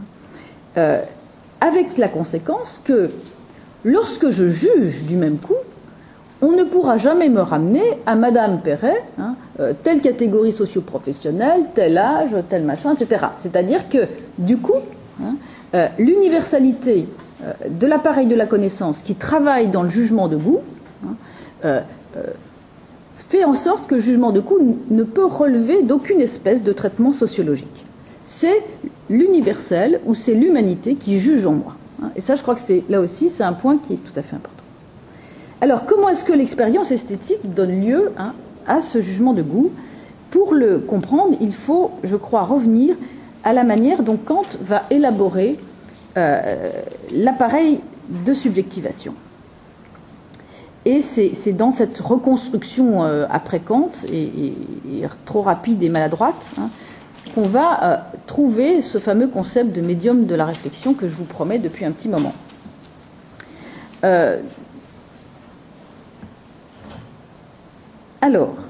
Avec la conséquence que, lorsque je juge du même coup, on ne pourra jamais me ramener à Madame Perret, telle catégorie socio-professionnelle, tel âge, tel machin, etc. C'est-à-dire que, du coup, l'universalité de l'appareil de la connaissance qui travaille dans le jugement de goût fait en sorte que le jugement de goût ne peut relever d'aucune espèce de traitement sociologique. C'est l'universel ou c'est l'humanité qui juge en moi. Et ça, je crois que là aussi, c'est un point qui est tout à fait important. Alors, comment est-ce que l'expérience esthétique donne lieu à ce jugement de goût? Pour le comprendre, il faut, je crois, revenir à la manière dont Kant va élaborer l'appareil de subjectivation. Et c'est dans cette reconstruction après Kant, et trop rapide et maladroite, qu'on va trouver ce fameux concept de médium de la réflexion que je vous promets depuis un petit moment. Alors,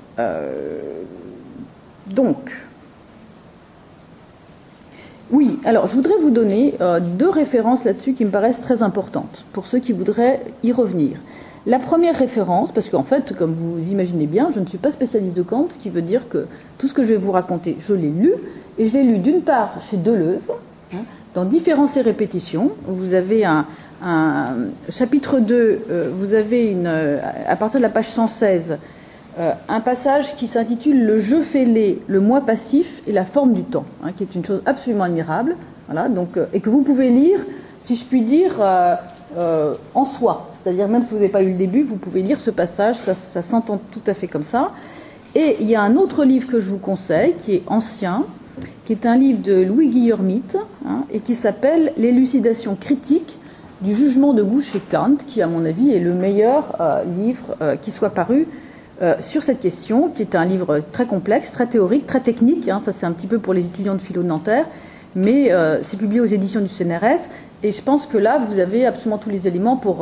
oui, alors je voudrais vous donner deux références là-dessus qui me paraissent très importantes pour ceux qui voudraient y revenir. La première référence, parce qu'en fait, comme vous imaginez bien, je ne suis pas spécialiste de Kant, ce qui veut dire que tout ce que je vais vous raconter, je l'ai lu, et je l'ai lu d'une part chez Deleuze, dans Différence et répétition. Vous avez un chapitre 2, vous avez à partir de la page 116, un passage qui s'intitule « Le jeu fêlé, le moi passif et la forme du temps », qui est une chose absolument admirable, voilà, donc, et que vous pouvez lire, si je puis dire, en soi. C'est-à-dire, même si vous n'avez pas lu le début, vous pouvez lire ce passage, ça s'entend tout à fait comme ça. Et il y a un autre livre que je vous conseille, qui est ancien, qui est un livre de Louis Guillermite, et qui s'appelle « L'élucidation critique du jugement de goût chez Kant », qui, à mon avis, est le meilleur livre qui soit paru sur cette question, qui est un livre très complexe, très théorique, très technique, ça c'est un petit peu pour les étudiants de philo de Nanterre, mais c'est publié aux éditions du CNRS, et je pense que là, vous avez absolument tous les éléments pour,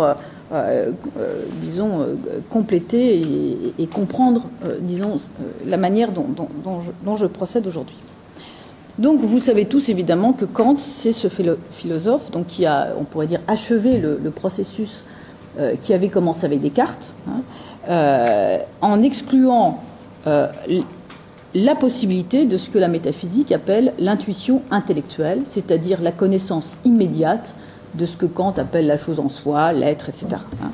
compléter et comprendre, la manière dont je procède aujourd'hui. Donc, vous savez tous, évidemment, que Kant, c'est ce philosophe donc, qui a, on pourrait dire, achevé le processus qui avait commencé avec Descartes, en excluant la possibilité de ce que la métaphysique appelle l'intuition intellectuelle, c'est-à-dire la connaissance immédiate de ce que Kant appelle la chose en soi, l'être, etc.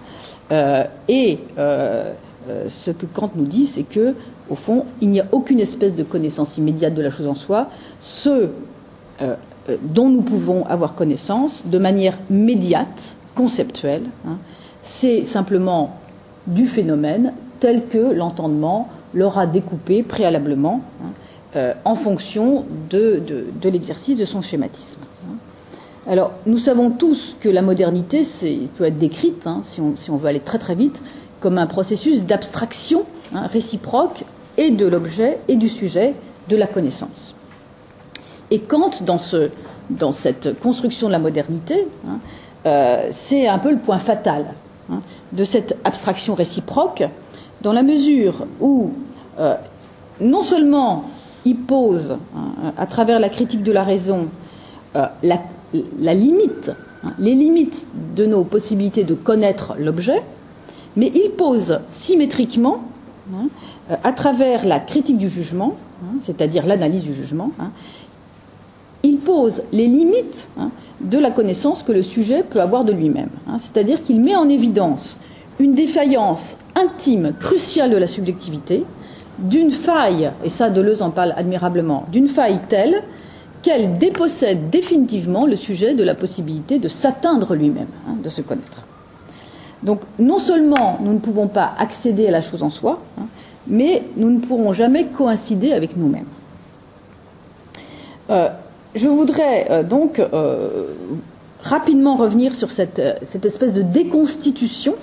Ce que Kant nous dit, c'est que, au fond, il n'y a aucune espèce de connaissance immédiate de la chose en soi. Ce dont nous pouvons avoir connaissance de manière médiate, conceptuelle, c'est simplement du phénomène tel que l'entendement l'aura découpé préalablement en fonction de l'exercice de son schématisme. Alors, nous savons tous que la modernité peut être décrite, si on veut aller très très vite, comme un processus d'abstraction réciproque et de l'objet et du sujet de la connaissance. Et Kant, dans cette construction de la modernité, c'est un peu le point fatal de cette abstraction réciproque, dans la mesure où non seulement il pose, à travers la critique de la raison, la limite, les limites de nos possibilités de connaître l'objet, mais il pose symétriquement, à travers la critique du jugement, c'est-à-dire l'analyse du jugement, il pose les limites de la connaissance que le sujet peut avoir de lui-même. C'est-à-dire qu'il met en évidence une défaillance intime, cruciale de la subjectivité, d'une faille, et ça Deleuze en parle admirablement, d'une faille telle qu'elle dépossède définitivement le sujet de la possibilité de s'atteindre lui-même, de se connaître. Donc non seulement nous ne pouvons pas accéder à la chose en soi, mais nous ne pourrons jamais coïncider avec nous-mêmes. Je voudrais donc rapidement revenir sur cette espèce de déconstitution,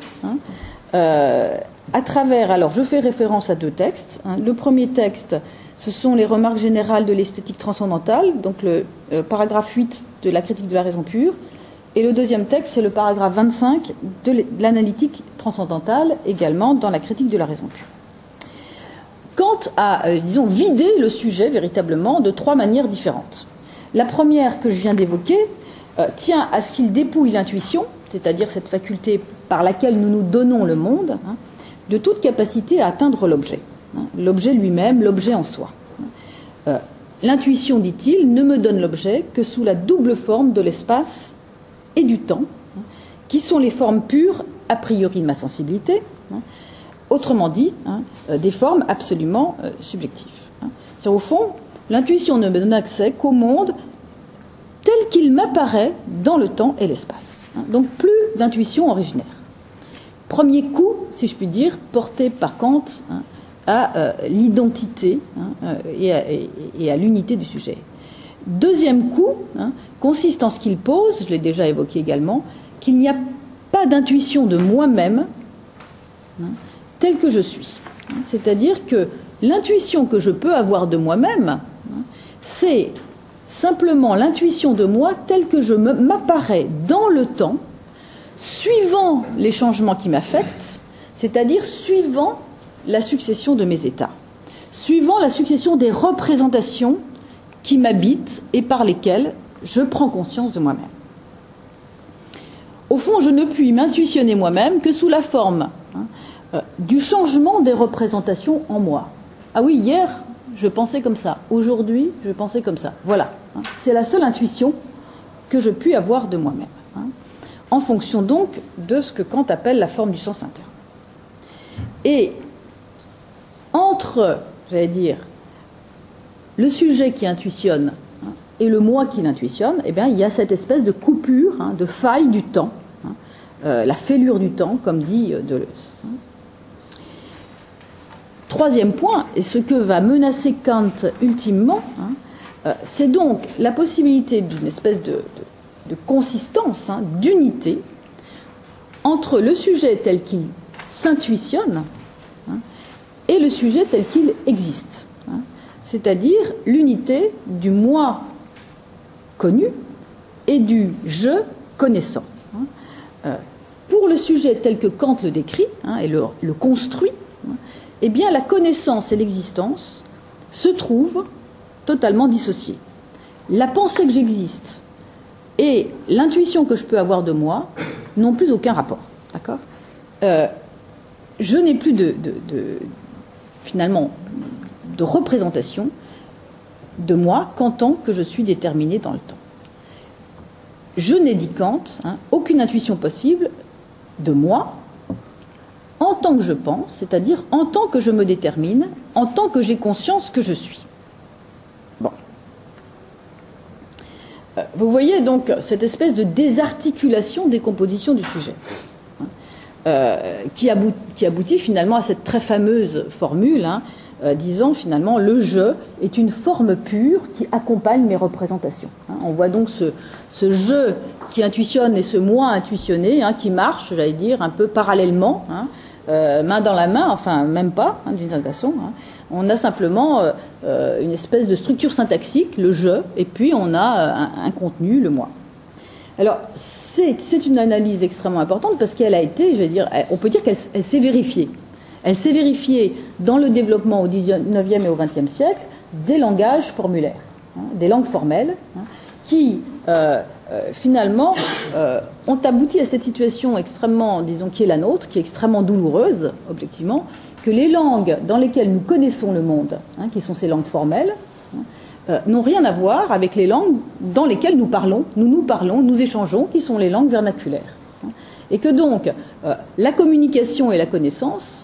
à travers, alors je fais référence à 2 textes. Le premier texte, ce sont les remarques générales de l'esthétique transcendantale, donc le paragraphe 8 de la critique de la raison pure, et le deuxième texte, c'est le paragraphe 25 de l'analytique transcendantale, également dans la critique de la raison pure. Quant à, disons, vider le sujet véritablement de 3 manières différentes. La première que je viens d'évoquer tient à ce qu'il dépouille l'intuition, c'est-à-dire cette faculté par laquelle nous nous donnons le monde, de toute capacité à atteindre l'objet. L'objet lui-même, l'objet en soi. L'intuition, dit-il, ne me donne l'objet que sous la double forme de l'espace et du temps, qui sont les formes pures a priori de ma sensibilité, autrement dit, des formes absolument subjectives. C'est au fond, l'intuition ne me donne accès qu'au monde tel qu'il m'apparaît dans le temps et l'espace. Donc plus d'intuition originaire. Premier coup, si je puis dire, porté par Kant à l'identité et à l'unité du sujet. Deuxième coup consiste en ce qu'il pose, je l'ai déjà évoqué également, qu'il n'y a pas d'intuition de moi-même tel que je suis. C'est-à-dire que l'intuition que je peux avoir de moi-même, c'est simplement l'intuition de moi telle que je m'apparais dans le temps, suivant les changements qui m'affectent, c'est-à-dire suivant la succession de mes états, suivant la succession des représentations qui m'habitent et par lesquelles je prends conscience de moi-même. Au fond, je ne puis m'intuitionner moi-même que sous la forme du changement des représentations en moi. Ah oui, hier, je pensais comme ça. Aujourd'hui, je pensais comme ça. Voilà. C'est la seule intuition que je puis avoir de moi-même. En fonction donc de ce que Kant appelle la forme du sens interne. Et entre, j'allais dire, le sujet qui intuitionne et le moi qui l'intuitionne, eh bien, il y a cette espèce de coupure, de faille du temps, la fêlure du temps, comme dit Deleuze. Troisième point, et ce que va menacer Kant ultimement, c'est donc la possibilité d'une espèce de consistance, d'unité entre le sujet tel qu'il s'intuitionne et le sujet tel qu'il existe. C'est-à-dire l'unité du moi connu et du je connaissant. Pour le sujet tel que Kant le décrit et le construit, eh bien la connaissance et l'existence se trouvent totalement dissociées. La pensée que j'existe et l'intuition que je peux avoir de moi n'ont plus aucun rapport. D'accord ? Je n'ai plus finalement de représentation de moi qu'en tant que je suis déterminé dans le temps. Je n'ai, dit Kant, aucune intuition possible de moi en tant que je pense, c'est-à-dire en tant que je me détermine, en tant que j'ai conscience que je suis. Bon. Vous voyez donc cette espèce de désarticulation des compositions du sujet, qui aboutit finalement à cette très fameuse formule, disant finalement le je est une forme pure qui accompagne mes représentations. On voit donc ce je qui intuitionne et ce moi intuitionné qui marche, j'allais dire, un peu parallèlement, main dans la main, enfin même pas, d'une certaine façon. On a simplement une espèce de structure syntaxique, le je, et puis on a un contenu, le moi. Alors c'est une analyse extrêmement importante parce qu'elle a été, je vais dire, on peut dire qu'elle s'est vérifiée. Elle s'est vérifiée dans le développement au XIXe et au XXe siècle des langages formulaires, des langues formelles, qui finalement ont abouti à cette situation extrêmement, disons, qui est la nôtre, qui est extrêmement douloureuse, objectivement, que les langues dans lesquelles nous connaissons le monde, qui sont ces langues formelles, n'ont rien à voir avec les langues dans lesquelles nous parlons, nous échangeons, qui sont les langues vernaculaires. Et que donc, la communication et la connaissance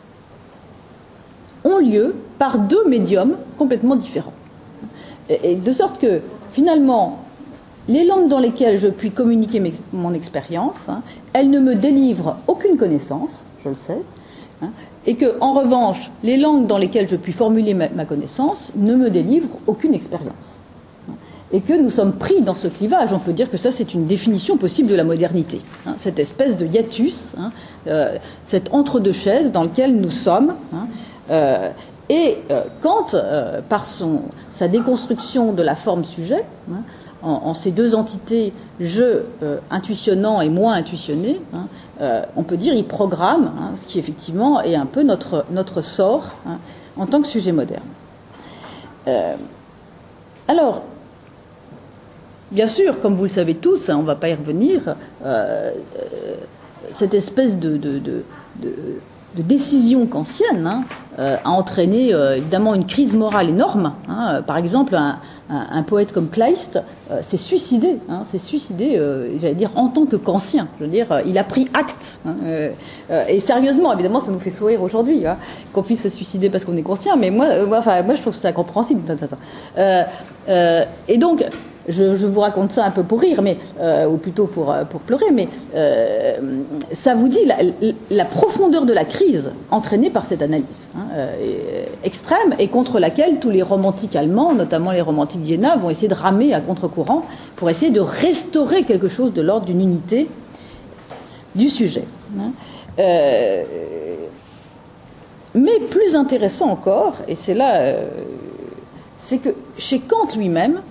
ont lieu par deux médiums complètement différents. Et de sorte que, finalement, les langues dans lesquelles je puis communiquer mon expérience, elles ne me délivrent aucune connaissance, je le sais, et que, en revanche, les langues dans lesquelles je puis formuler ma connaissance ne me délivrent aucune expérience. Et que nous sommes pris dans ce clivage. On peut dire que ça, c'est une définition possible de la modernité. Cette espèce de hiatus, cet entre-deux-chaises dans lequel nous sommes. Et Kant, par sa déconstruction de la forme-sujet, en ces deux entités, je intuitionnant et moi intuitionné, on peut dire il programme, ce qui effectivement est un peu notre sort en tant que sujet moderne. Alors, bien sûr, comme vous le savez tous, on ne va pas y revenir, cette espèce de décision kantienne a entraîné évidemment une crise morale énorme. Par exemple, un poète comme Kleist s'est suicidé, j'allais dire, en tant que kantien. Je veux dire, il a pris acte. Et sérieusement, évidemment, ça nous fait sourire aujourd'hui, qu'on puisse se suicider parce qu'on est conscient, mais moi, je trouve ça incompréhensible. Et donc, je vous raconte ça un peu pour rire, ou plutôt pour pleurer, mais ça vous dit la profondeur de la crise entraînée par cette analyse extrême et contre laquelle tous les romantiques allemands, notamment les romantiques d'Iéna, vont essayer de ramer à contre-courant pour essayer de restaurer quelque chose de l'ordre d'une unité du sujet. Mais plus intéressant encore, et c'est là, c'est que chez Kant lui-même,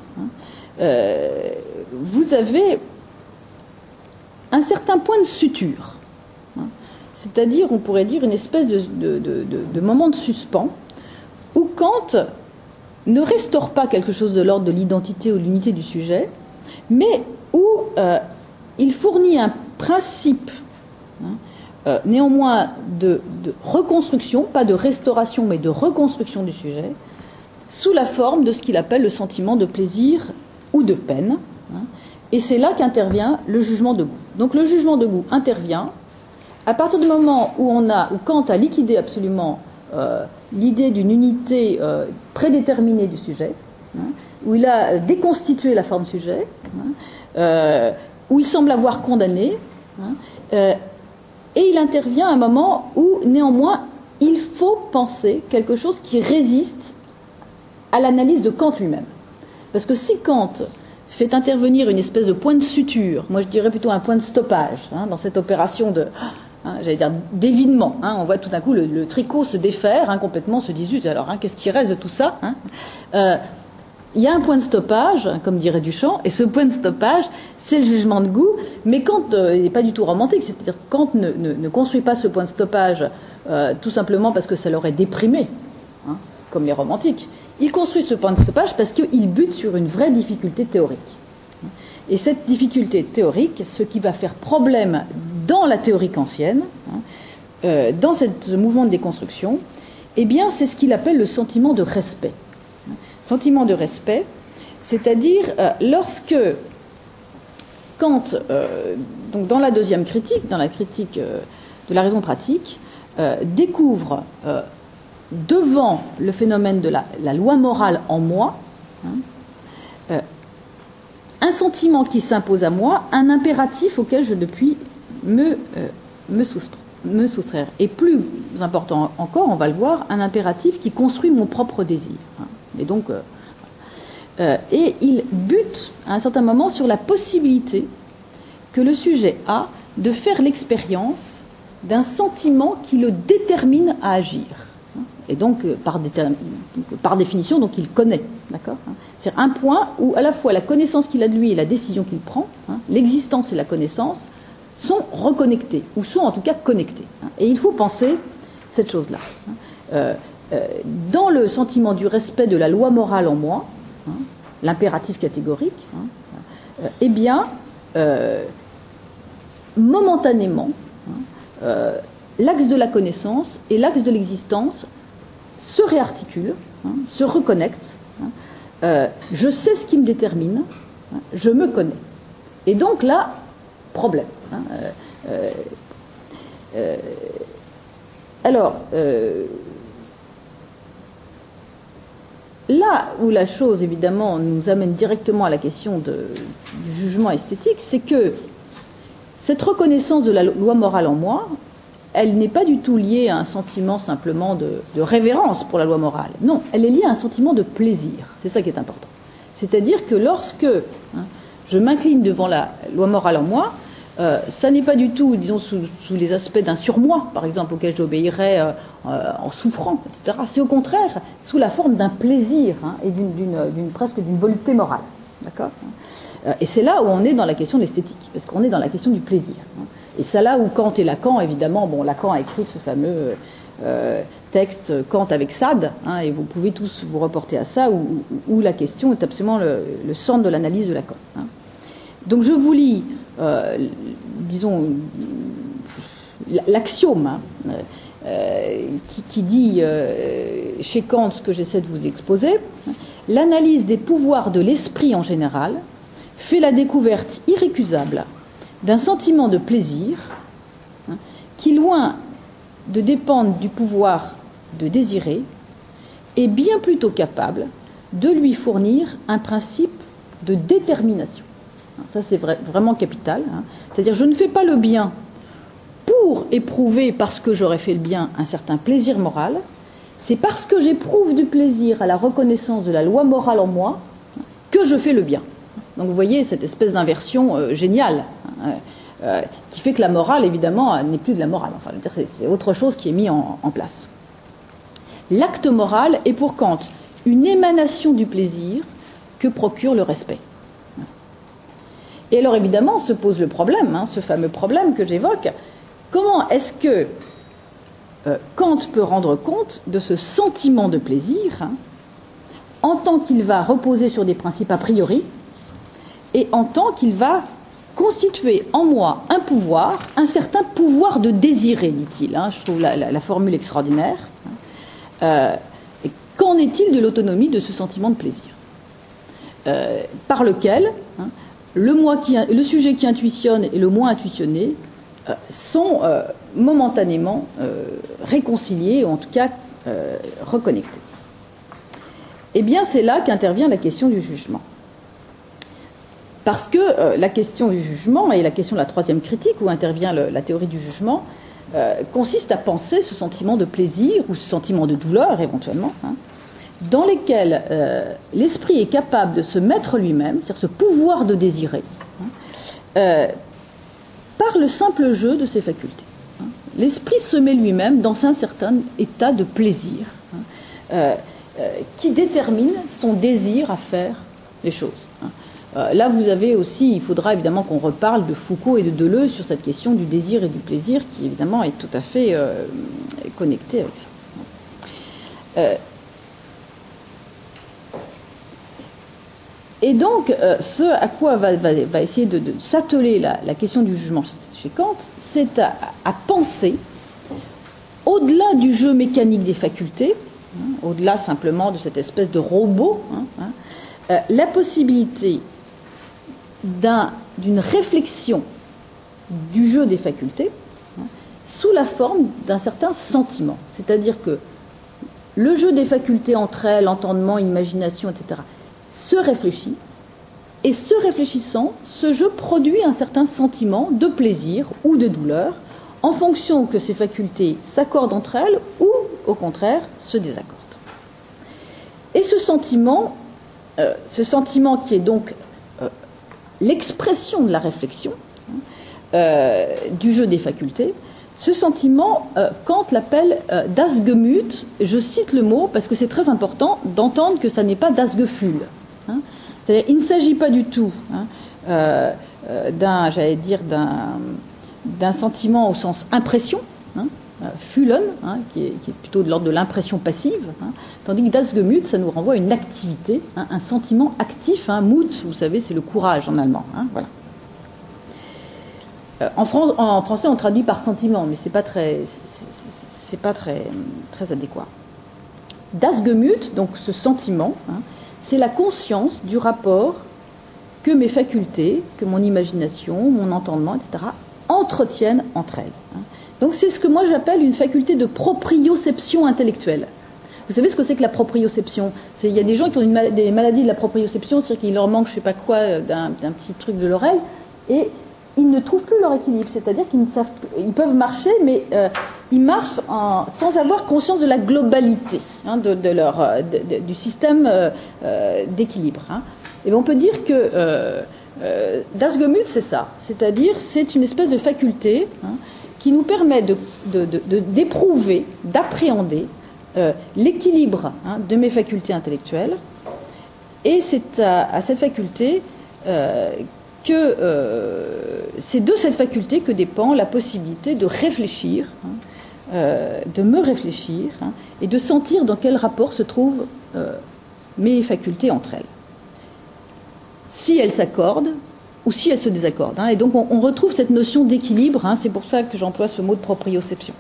vous avez un certain point de suture, c'est-à-dire, on pourrait dire, une espèce de moment de suspens où Kant ne restaure pas quelque chose de l'ordre de l'identité ou de l'unité du sujet, mais où il fournit un principe néanmoins de reconstruction, pas de restauration, mais de reconstruction du sujet, sous la forme de ce qu'il appelle le sentiment de plaisir ou de peine. Et c'est là qu'intervient le jugement de goût. Donc le jugement de goût intervient à partir du moment où Kant a liquidé absolument l'idée d'une unité prédéterminée du sujet, où il a déconstitué la forme sujet, où il semble avoir condamné, et il intervient à un moment où, néanmoins, il faut penser quelque chose qui résiste à l'analyse de Kant lui-même. Parce que si Kant fait intervenir une espèce de point de suture, moi je dirais plutôt un point de stoppage, dans cette opération j'allais dire d'évidement, on voit tout d'un coup le tricot se défaire complètement, se dit zut, alors qu'est-ce qui reste de tout ça, il y a un point de stoppage, comme dirait Duchamp, et ce point de stoppage, c'est le jugement de goût, mais Kant n'est pas du tout romantique, c'est-à-dire Kant ne construit pas ce point de stoppage tout simplement parce que ça l'aurait déprimé, comme les romantiques. Il construit ce point de stoppage parce qu'il bute sur une vraie difficulté théorique. Et cette difficulté théorique, ce qui va faire problème dans la théorie kantienne, dans ce mouvement de déconstruction, eh bien, c'est ce qu'il appelle le sentiment de respect. Sentiment de respect, c'est-à-dire lorsque Kant, donc dans la deuxième critique, dans la critique de la raison pratique, découvre devant le phénomène de la loi morale en moi, un sentiment qui s'impose à moi, un impératif auquel je ne puis me soustraire. Et plus important encore, on va le voir, un impératif qui construit mon propre désir. Et donc, et il bute à un certain moment sur la possibilité que le sujet a de faire l'expérience d'un sentiment qui le détermine à agir. Et donc, par définition, donc il connaît, d'accord ? C'est-à-dire un point où à la fois la connaissance qu'il a de lui et la décision qu'il prend, l'existence et la connaissance, sont reconnectés, ou sont en tout cas connectés. Et il faut penser cette chose-là. Dans le sentiment du respect de la loi morale en moi, l'impératif catégorique, eh bien, momentanément, l'axe de la connaissance et l'axe de l'existence se réarticulent, se reconnectent. Je sais ce qui me détermine, je me connais. Et donc là, problème. Alors, là où la chose, évidemment, nous amène directement à la question du jugement esthétique, c'est que cette reconnaissance de la loi morale en moi elle n'est pas du tout liée à un sentiment simplement de révérence pour la loi morale. Non, elle est liée à un sentiment de plaisir. C'est ça qui est important. C'est-à-dire que lorsque je m'incline devant la loi morale en moi, ça n'est pas du tout, disons, sous les aspects d'un surmoi, par exemple, auquel j'obéirais en souffrant, etc. C'est au contraire sous la forme d'un plaisir et presque d'une volupté morale. D'accord ? Et c'est là où on est dans la question de l'esthétique, parce qu'on est dans la question du plaisir. Et c'est là où Kant et Lacan, évidemment, bon, Lacan a écrit ce fameux texte Kant avec Sade, et vous pouvez tous vous reporter à ça, où la question est absolument le centre de l'analyse de Lacan. Donc je vous lis, disons, l'axiome qui dit chez Kant ce que j'essaie de vous exposer. L'analyse des pouvoirs de l'esprit en général fait la découverte irrécusable d'un sentiment de plaisir qui, loin de dépendre du pouvoir de désirer, est bien plutôt capable de lui fournir un principe de détermination. Ça, c'est vraiment capital. C'est-à-dire, je ne fais pas le bien pour éprouver, parce que j'aurais fait le bien, un certain plaisir moral. C'est parce que j'éprouve du plaisir à la reconnaissance de la loi morale en moi que je fais le bien. Donc vous voyez cette espèce d'inversion géniale qui fait que la morale, évidemment, n'est plus de la morale. Enfin, c'est autre chose qui est mis en place. L'acte moral est pour Kant une émanation du plaisir que procure le respect. Et alors évidemment se pose le problème, ce fameux problème que j'évoque. Comment est-ce que Kant peut rendre compte de ce sentiment de plaisir en tant qu'il va reposer sur des principes a priori et en tant qu'il va constituer en moi un pouvoir, un certain pouvoir de désirer, dit-il. Je trouve la formule extraordinaire. Et qu'en est-il de l'autonomie de ce sentiment de plaisir par lequel le sujet qui intuitionne et le moi intuitionné sont momentanément réconciliés, ou en tout cas reconnectés. Eh bien, c'est là qu'intervient la question du jugement. Parce que la question du jugement et la question de la troisième critique, où intervient la théorie du jugement, consiste à penser ce sentiment de plaisir ou ce sentiment de douleur, éventuellement, dans lesquels l'esprit est capable de se mettre lui-même, c'est-à-dire ce pouvoir de désirer, par le simple jeu de ses facultés. L'esprit se met lui-même dans un certain état de plaisir qui détermine son désir à faire les choses. Là, vous avez aussi, il faudra évidemment qu'on reparle de Foucault et de Deleuze sur cette question du désir et du plaisir qui, évidemment, est tout à fait connectée avec ça. Et donc, ce à quoi va essayer de s'atteler la question du jugement chez Kant, c'est à penser, au-delà du jeu mécanique des facultés, au-delà simplement de cette espèce de robot, la possibilité d'une réflexion du jeu des facultés sous la forme d'un certain sentiment. C'est-à-dire que le jeu des facultés entre elles, entendement, imagination, etc., se réfléchit, et se réfléchissant, ce jeu produit un certain sentiment de plaisir ou de douleur, en fonction que ces facultés s'accordent entre elles ou, au contraire, se désaccordent. Et ce sentiment qui est donc l'expression de la réflexion, du jeu des facultés, ce sentiment, Kant l'appelle das Gemüt. Je cite le mot parce que c'est très important d'entendre que ça n'est pas das Gefühl. C'est-à-dire, il ne s'agit pas du tout d'un sentiment au sens impression, Fühlen, qui est plutôt de l'ordre de l'impression passive, tandis que das Gemüt, ça nous renvoie à une activité, un sentiment actif, Mut, vous savez, c'est le courage en allemand. Voilà. En français, on traduit par sentiment, mais c'est pas très adéquat. Das Gemüt, donc ce sentiment, c'est la conscience du rapport que mes facultés, que mon imagination, mon entendement, etc., entretiennent entre elles. Donc c'est ce que moi j'appelle une faculté de proprioception intellectuelle. Vous savez ce que c'est que la proprioception ? Il y a des gens qui ont des maladies de la proprioception, c'est-à-dire qu'il leur manque je ne sais pas quoi d'un petit truc de l'oreille, et ils ne trouvent plus leur équilibre, c'est-à-dire ils peuvent marcher, mais ils marchent sans avoir conscience de la globalité du système d'équilibre. Et on peut dire que Das Gemüt, c'est ça, c'est-à-dire c'est une espèce de faculté qui nous permet d'éprouver, d'appréhender l'équilibre de mes facultés intellectuelles, et c'est à cette faculté c'est de cette faculté que dépend la possibilité de réfléchir, de me réfléchir, et de sentir dans quel rapport se trouvent mes facultés entre elles. Si elles s'accordent ou si elles se désaccordent. Et donc on retrouve cette notion d'équilibre, c'est pour ça que j'emploie ce mot de proprioception.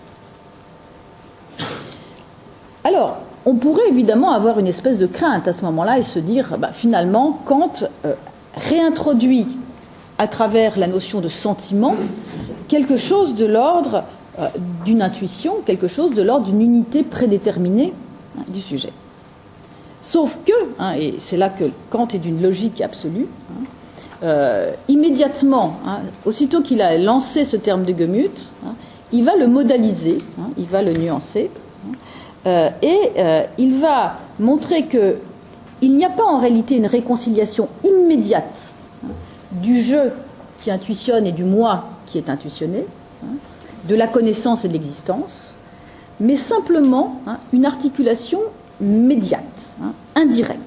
Alors, on pourrait évidemment avoir une espèce de crainte à ce moment-là et se dire, finalement, Kant réintroduit à travers la notion de sentiment quelque chose de l'ordre d'une intuition, quelque chose de l'ordre d'une unité prédéterminée du sujet. Sauf que, et c'est là que Kant est d'une logique absolue, immédiatement, aussitôt qu'il a lancé ce terme de Gemüt, il va le modaliser, il va le nuancer, et il va montrer qu'il n'y a pas en réalité une réconciliation immédiate du je qui intuitionne et du moi qui est intuitionné, de la connaissance et de l'existence, mais simplement une articulation médiate, indirecte.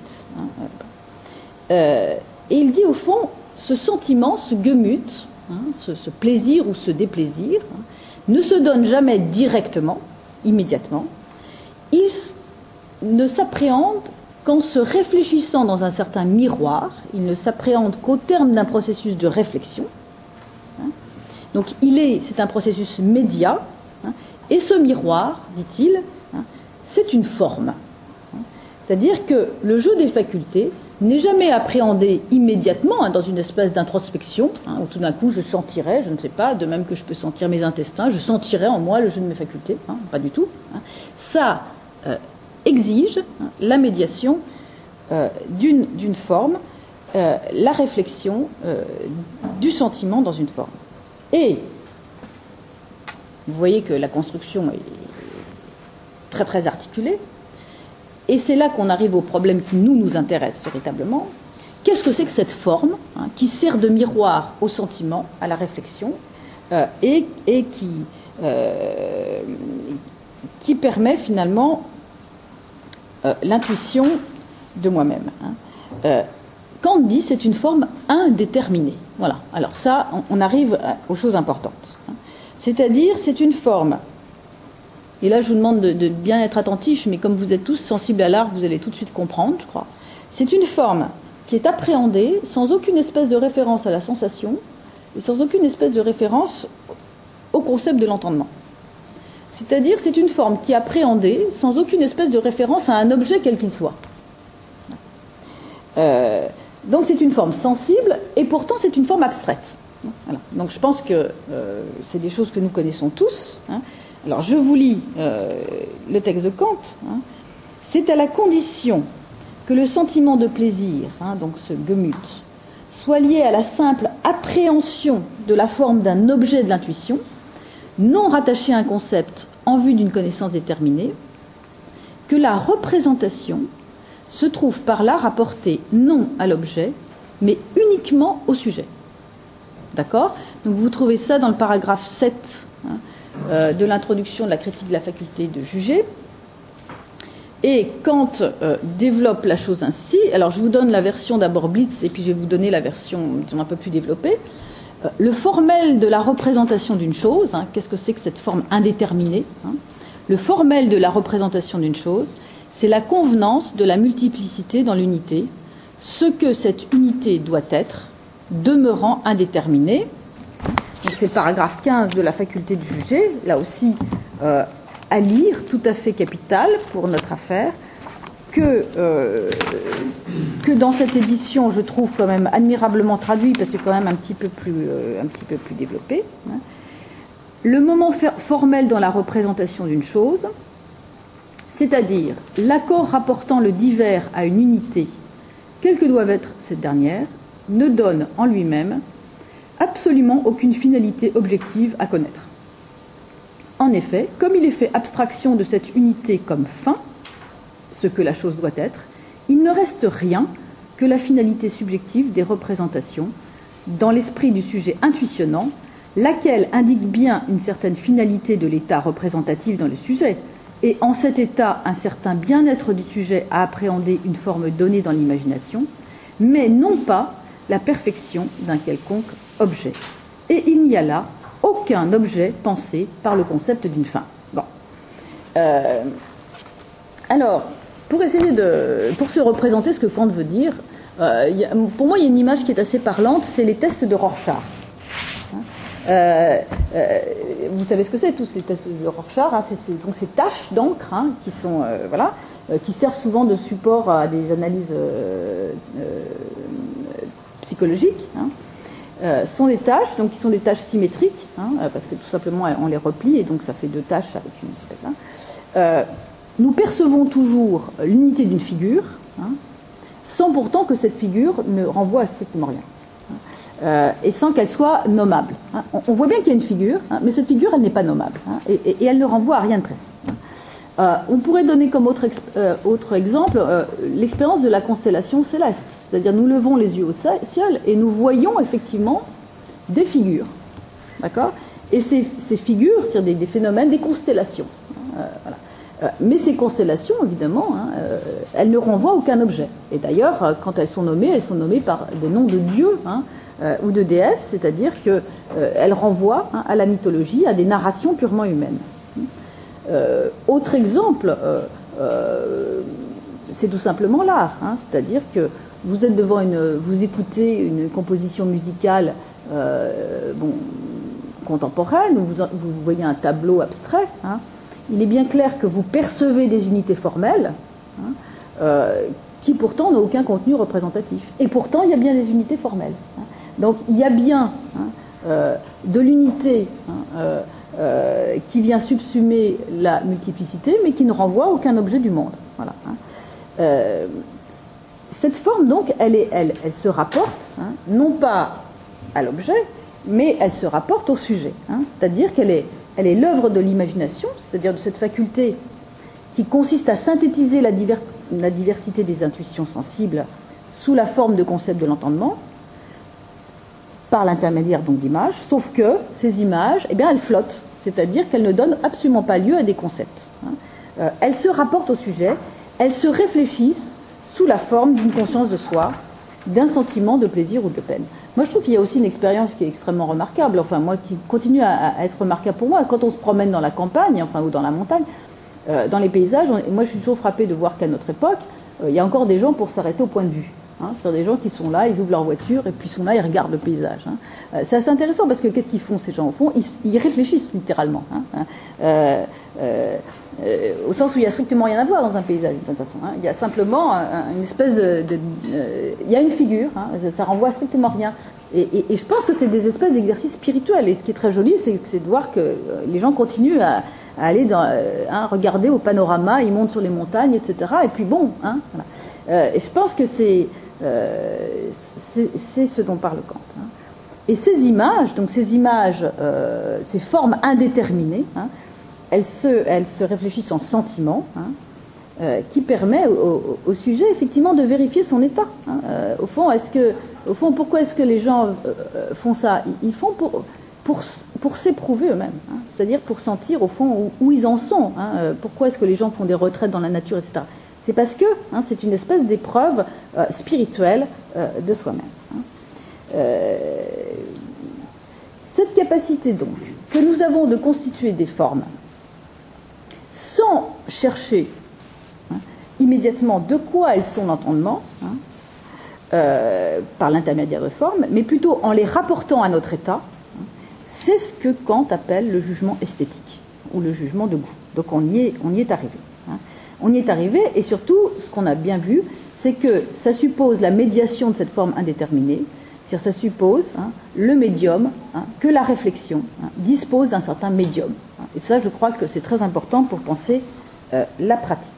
Et il dit au fond, ce sentiment, ce Gemüt, ce plaisir ou ce déplaisir, ne se donne jamais directement, immédiatement. Il ne s'appréhende qu'en se réfléchissant dans un certain miroir. Il ne s'appréhende qu'au terme d'un processus de réflexion. Donc c'est un processus médiat, et ce miroir, dit-il, c'est une forme. C'est-à-dire que le jeu des facultés n'est jamais appréhendé immédiatement dans une espèce d'introspection, où tout d'un coup je sentirais, je ne sais pas, de même que je peux sentir mes intestins, je sentirais en moi le jeu de mes facultés, pas du tout. Ça exige la médiation d'une forme, la réflexion du sentiment dans une forme. Et vous voyez que la construction est très très articulée, et c'est là qu'on arrive au problème qui nous intéresse véritablement. Qu'est-ce que c'est que cette forme qui sert de miroir au sentiment, à la réflexion, et qui permet finalement l'intuition de moi-même. Kant dit c'est une forme indéterminée. Voilà. Alors ça, on arrive aux choses importantes. C'est-à-dire, c'est une forme. Et là, je vous demande de bien être attentif, mais comme vous êtes tous sensibles à l'art, vous allez tout de suite comprendre, je crois. C'est une forme qui est appréhendée sans aucune espèce de référence à la sensation et sans aucune espèce de référence au concept de l'entendement. C'est-à-dire, c'est une forme qui est appréhendée sans aucune espèce de référence à un objet quel qu'il soit. Donc c'est une forme sensible, et pourtant c'est une forme abstraite. Voilà. Donc je pense que c'est des choses que nous connaissons tous. Alors je vous lis le texte de Kant. C'est à la condition que le sentiment de plaisir, donc ce Gemüt, soit lié à la simple appréhension de la forme d'un objet de l'intuition, non rattaché à un concept en vue d'une connaissance déterminée, que la représentation se trouve par là rapportée non à l'objet, mais uniquement au sujet. D'accord ? Donc vous trouvez ça dans le paragraphe 7 de l'introduction de la critique de la faculté de juger. Et Kant développe la chose ainsi. Alors je vous donne la version d'abord Blitz, et puis je vais vous donner la version un peu plus développée. Le formel de la représentation d'une chose, qu'est-ce que c'est que cette forme indéterminée ? Le formel de la représentation d'une chose, c'est la convenance de la multiplicité dans l'unité, ce que cette unité doit être, demeurant indéterminée. Donc c'est le paragraphe 15 de la faculté de juger, là aussi à lire, tout à fait capital pour notre affaire, que dans cette édition, je trouve quand même admirablement traduit, parce que c'est quand même un petit peu plus développé. Le moment formel dans la représentation d'une chose, c'est-à-dire l'accord rapportant le divers à une unité, quelle que doive être cette dernière, ne donne en lui-même, absolument aucune finalité objective à connaître. En effet, comme il est fait abstraction de cette unité comme fin, ce que la chose doit être, il ne reste rien que la finalité subjective des représentations, dans l'esprit du sujet intuitionnant, laquelle indique bien une certaine finalité de l'état représentatif dans le sujet, et en cet état un certain bien-être du sujet à appréhender une forme donnée dans l'imagination, mais non pas la perfection d'un quelconque objet. Et il n'y a là aucun objet pensé par le concept d'une fin. Bon. Alors, pour se représenter ce que Kant veut dire, pour moi, il y a une image qui est assez parlante, c'est les tests de Rorschach. Vous savez ce que c'est, tous ces tests de Rorschach, hein, donc ces taches d'encre, hein, qui sont qui servent souvent de support à des analyses psychologiques. Hein. Sont des taches, donc qui sont des taches symétriques, hein, parce que tout simplement on les replie et donc ça fait 2 taches avec une espèce. Hein. Nous percevons toujours l'unité d'une figure, hein, sans pourtant que cette figure ne renvoie à strictement rien. Et sans qu'elle soit nommable. Hein. On voit bien qu'il y a une figure, hein, mais cette figure, elle n'est pas nommable, hein, et elle ne renvoie à rien de précis. On pourrait donner comme autre exemple l'expérience de la constellation céleste, c'est-à-dire nous levons les yeux au ciel et nous voyons effectivement des figures, d'accord ? Et ces figures, c'est-à-dire des phénomènes, des constellations. Voilà. Mais ces constellations, évidemment, hein, elles ne renvoient à aucun objet. Et d'ailleurs, quand elles sont nommées par des noms de dieux, hein, ou de déesses, c'est-à-dire qu'elles renvoient, hein, à la mythologie, à des narrations purement humaines. Autre exemple, c'est tout simplement l'art, hein, c'est-à-dire que vous êtes vous écoutez une composition musicale contemporaine, où vous voyez un tableau abstrait, hein, il est bien clair que vous percevez des unités formelles, hein, qui pourtant n'ont aucun contenu représentatif. Et pourtant, il y a bien des unités formelles. Hein. Donc, il y a bien, hein, de l'unité, hein, qui vient subsumer la multiplicité, mais qui ne renvoie à aucun objet du monde. Voilà, hein. Cette forme, donc, elle se rapporte, hein, non pas à l'objet, mais elle se rapporte au sujet. Hein, c'est-à-dire qu'elle est l'œuvre de l'imagination, c'est-à-dire de cette faculté qui consiste à synthétiser la diversité des intuitions sensibles sous la forme de concepts de l'entendement, par l'intermédiaire donc d'images, sauf que ces images, eh bien, elles flottent, c'est-à-dire qu'elles ne donnent absolument pas lieu à des concepts. Hein. Elles se rapportent au sujet, elles se réfléchissent sous la forme d'une conscience de soi, d'un sentiment de plaisir ou de peine. Moi, je trouve qu'il y a aussi une expérience qui est extrêmement remarquable, enfin, moi, qui continue à être remarquable pour moi. Quand on se promène dans la campagne, enfin, ou dans la montagne, dans les paysages, moi, je suis toujours frappée de voir qu'à notre époque, il y a encore des gens pour s'arrêter au point de vue. Hein. C'est des gens qui sont là, ils ouvrent leur voiture, et puis ils sont là, ils regardent le paysage. Hein. C'est assez intéressant, parce que qu'est-ce qu'ils font, ces gens, au fond ? Ils réfléchissent, littéralement. Hein. Au sens où il n'y a strictement rien à voir dans un paysage, d'une certaine façon. Hein. Il y a simplement une espèce il y a une figure, hein, ça renvoie à strictement rien. Et je pense que c'est des espèces d'exercices spirituels. Et ce qui est très joli, c'est de voir que les gens continuent à aller regarder au panorama, ils montent sur les montagnes, etc. Et puis bon, hein, voilà. Et je pense que c'est ce dont parle Kant. Hein. Et ces images, ces formes indéterminées, hein, elles se réfléchissent en sentiments, hein, qui permet au sujet effectivement de vérifier son état. Hein. Au fond, pourquoi est-ce que les gens font ça ? Ils font pour s'éprouver eux-mêmes, hein, c'est-à-dire pour sentir au fond où ils en sont. Hein. Pourquoi est-ce que les gens font des retraites dans la nature, etc. C'est parce que, hein, c'est une espèce d'épreuve spirituelle de soi-même. Hein. Cette capacité donc que nous avons de constituer des formes sans chercher, hein, immédiatement de quoi elles sont l'entendement, hein, par l'intermédiaire de formes, mais plutôt en les rapportant à notre état, hein, c'est ce que Kant appelle le jugement esthétique ou le jugement de goût. Donc on y est arrivé. Hein. On y est arrivé, et surtout, ce qu'on a bien vu, c'est que ça suppose la médiation de cette forme indéterminée, c'est-à-dire ça suppose, hein, le médium, hein, que la réflexion, hein, dispose d'un certain médium. Hein. Et ça, je crois que c'est très important pour penser la pratique.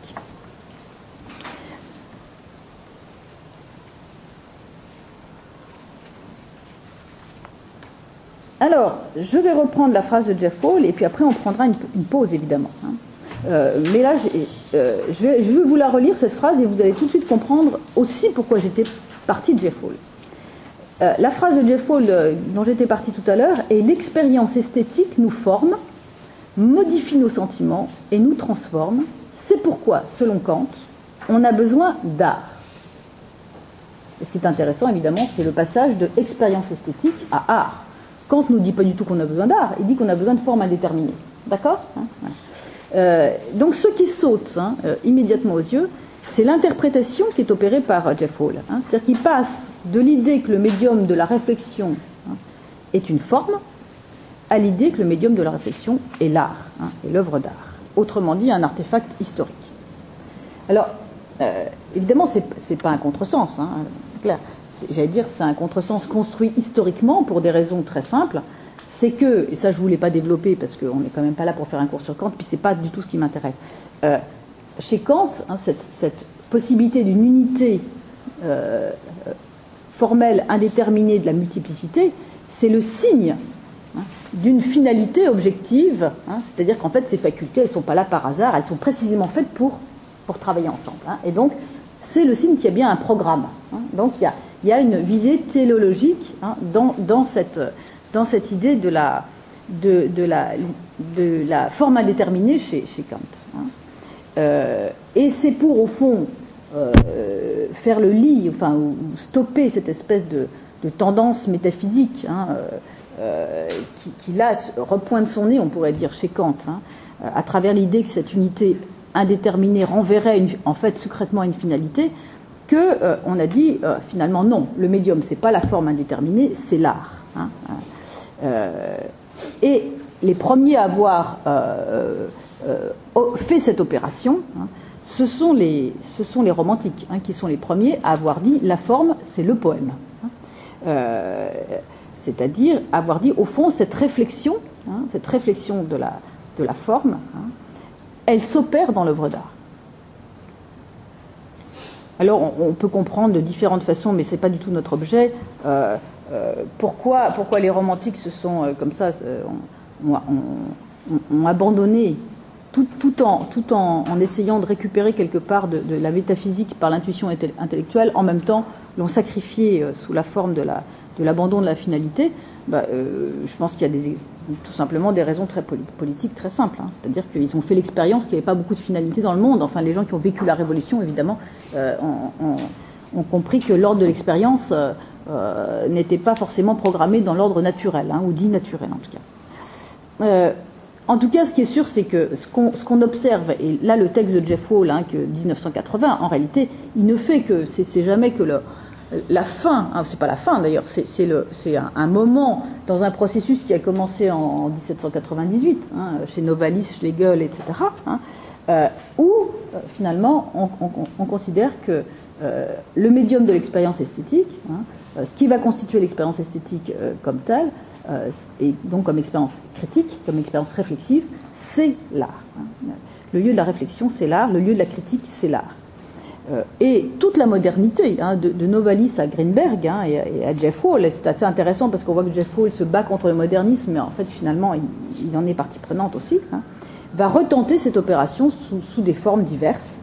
Alors, je vais reprendre la phrase de Jeff Hall, et puis après on prendra une pause, évidemment. Mais là, je vais vous la relire, cette phrase, et vous allez tout de suite comprendre aussi pourquoi j'étais partie de Jeff Hall. La phrase de Jeff Hall dont j'étais partie tout à l'heure est « L'expérience esthétique nous forme, modifie nos sentiments et nous transforme. C'est pourquoi, selon Kant, on a besoin d'art. » Et ce qui est intéressant, évidemment, c'est le passage de expérience esthétique à art. Kant ne nous dit pas du tout qu'on a besoin d'art, il dit qu'on a besoin de forme indéterminée. D'accord ? Donc ce qui saute immédiatement aux yeux, c'est l'interprétation qui est opérée par Jeff Hall. C'est-à-dire qu'il passe de l'idée que le médium de la réflexion est une forme à l'idée que le médium de la réflexion est l'art, est l'œuvre d'art. Autrement dit, un artefact historique. Alors, évidemment, c'est pas un contresens, c'est clair. J'allais dire, c'est un contresens construit historiquement pour des raisons très simples. C'est que, et ça je ne voulais pas développer parce qu'on n'est quand même pas là pour faire un cours sur Kant, puis c'est pas du tout ce qui m'intéresse. Chez Kant, cette possibilité d'une unité formelle indéterminée de la multiplicité, c'est le signe d'une finalité objective, c'est-à-dire qu'en fait ces facultés, elles ne sont pas là par hasard, elles sont précisément faites pour travailler ensemble. Et donc, c'est le signe qu'il y a bien un programme. Donc, il y a une visée téléologique dans cette idée de la forme indéterminée chez Kant. Et c'est pour, au fond, faire le lit, ou stopper cette espèce de tendance métaphysique qui là repointe son nez, on pourrait dire, chez Kant, à travers l'idée que cette unité indéterminée renverrait en fait secrètement à une finalité, on a dit finalement non, le médium c'est pas la forme indéterminée, c'est l'art. Et les premiers à avoir fait cette opération, ce sont les romantiques, qui sont les premiers à avoir dit la forme c'est le poème. C'est-à-dire avoir dit au fond cette réflexion de la forme, elle s'opère dans l'œuvre d'art. Alors on peut comprendre de différentes façons, mais c'est pas du tout notre objet. Pourquoi les romantiques se sont comme ça ont abandonné tout en essayant de récupérer quelque part de la métaphysique par l'intuition intellectuelle, en même temps l'ont sacrifié sous la forme de l'abandon de la finalité. Je pense qu'il y a tout simplement des raisons très politiques très simples. C'est-à-dire qu'ils ont fait l'expérience qu'il n'y avait pas beaucoup de finalité dans le monde. Enfin, les gens qui ont vécu la Révolution, évidemment, ont compris que l'ordre de l'expérience n'était pas forcément programmé dans l'ordre naturel, ou dit naturel en tout cas. En tout cas, ce qui est sûr, c'est que ce qu'on observe, et là le texte de Jeff Hall, que 1980, en réalité, il ne fait que, c'est jamais que la fin, c'est pas la fin d'ailleurs, c'est un moment dans un processus qui a commencé en 1798, chez Novalis, Schlegel, etc., où finalement on considère que le médium de l'expérience esthétique, ce qui va constituer l'expérience esthétique comme telle, et donc comme expérience critique, comme expérience réflexive, c'est l'art. Le lieu de la réflexion, c'est l'art, le lieu de la critique, c'est l'art. Et toute la modernité, de Novalis à Greenberg et à Jeff Hall, c'est assez intéressant parce qu'on voit que Jeff Hall se bat contre le modernisme, mais en fait finalement il en est partie prenante aussi, va retenter cette opération sous des formes diverses.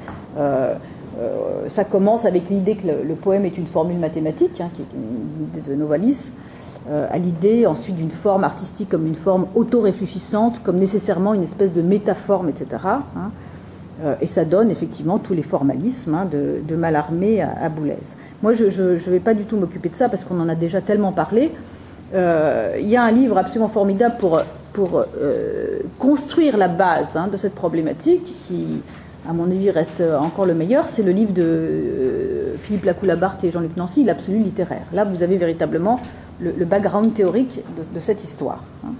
Ça commence avec l'idée que le poème est une formule mathématique, qui est une idée de Novalis, à l'idée ensuite d'une forme artistique comme une forme auto-réfléchissante, comme nécessairement une espèce de métaforme, etc. Et ça donne effectivement tous les formalismes de Mallarmé à Boulez. Moi, je ne vais pas du tout m'occuper de ça parce qu'on en a déjà tellement parlé. Il y a un livre absolument formidable pour construire la base de cette problématique qui, à mon avis, reste encore le meilleur. C'est le livre de Philippe Lacoue-Labarthe et Jean-Luc Nancy, L'absolu littéraire. Là, vous avez véritablement le background théorique de cette histoire.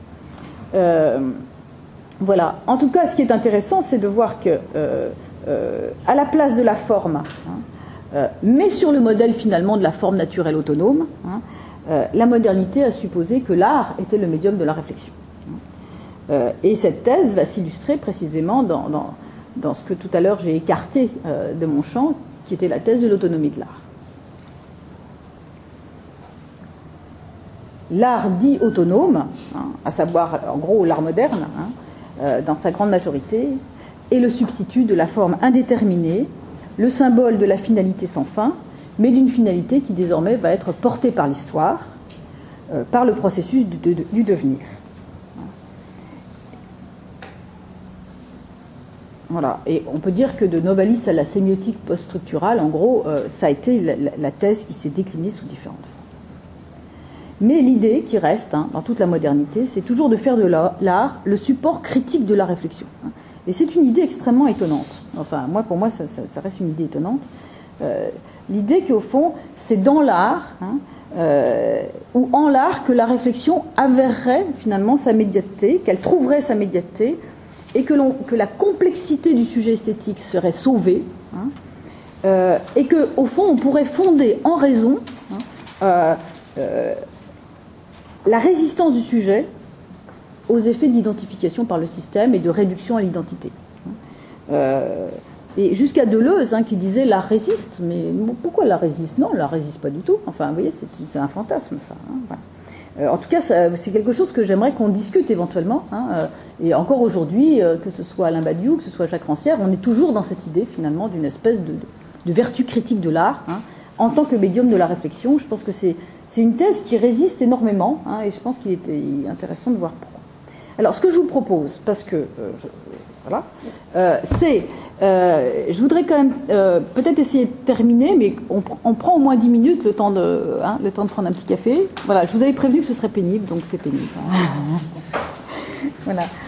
Voilà. En tout cas, ce qui est intéressant, c'est de voir que, à la place de la forme, mais sur le modèle finalement de la forme naturelle autonome, la modernité a supposé que l'art était le médium de la réflexion. Et cette thèse va s'illustrer précisément dans ce que tout à l'heure j'ai écarté de mon champ, qui était la thèse de l'autonomie de l'art. l'art dit autonome, à savoir en gros l'art moderne, dans sa grande majorité, est le substitut de la forme indéterminée, le symbole de la finalité sans fin, mais d'une finalité qui désormais va être portée par l'histoire, par le processus du devenir. Voilà. Et on peut dire que de Novalis à la sémiotique post-structurale, en gros, ça a été la thèse qui s'est déclinée sous différentes formes. Mais l'idée qui reste dans toute la modernité, c'est toujours de faire de l'art le support critique de la réflexion. Et c'est une idée extrêmement étonnante. Enfin, pour moi, ça reste une idée étonnante. L'idée qu'au fond, c'est dans l'art, ou en l'art, que la réflexion avérerait finalement sa médiateté, qu'elle trouverait sa médiateté, et que la complexité du sujet esthétique serait sauvée, et qu'au fond, on pourrait fonder en raison la résistance du sujet aux effets d'identification par le système et de réduction à l'identité. Et jusqu'à Deleuze, qui disait l'art résiste, mais pourquoi l'art résiste? Non, l'art résiste pas du tout. Enfin, vous voyez, c'est un fantasme, ça. Voilà. En tout cas, c'est quelque chose que j'aimerais qu'on discute éventuellement. Et encore aujourd'hui, que ce soit Alain Badiou, que ce soit Jacques Rancière, on est toujours dans cette idée, finalement, d'une espèce de vertu critique de l'art, en tant que médium de la réflexion. Je pense que c'est une thèse qui résiste énormément, et je pense qu'il est intéressant de voir pourquoi. Alors, ce que je vous propose, parce que... je voudrais quand même peut-être essayer de terminer, mais on prend au moins 10 minutes, le temps de prendre un petit café. Voilà, je vous avais prévenu que ce serait pénible, donc c'est pénible. Voilà.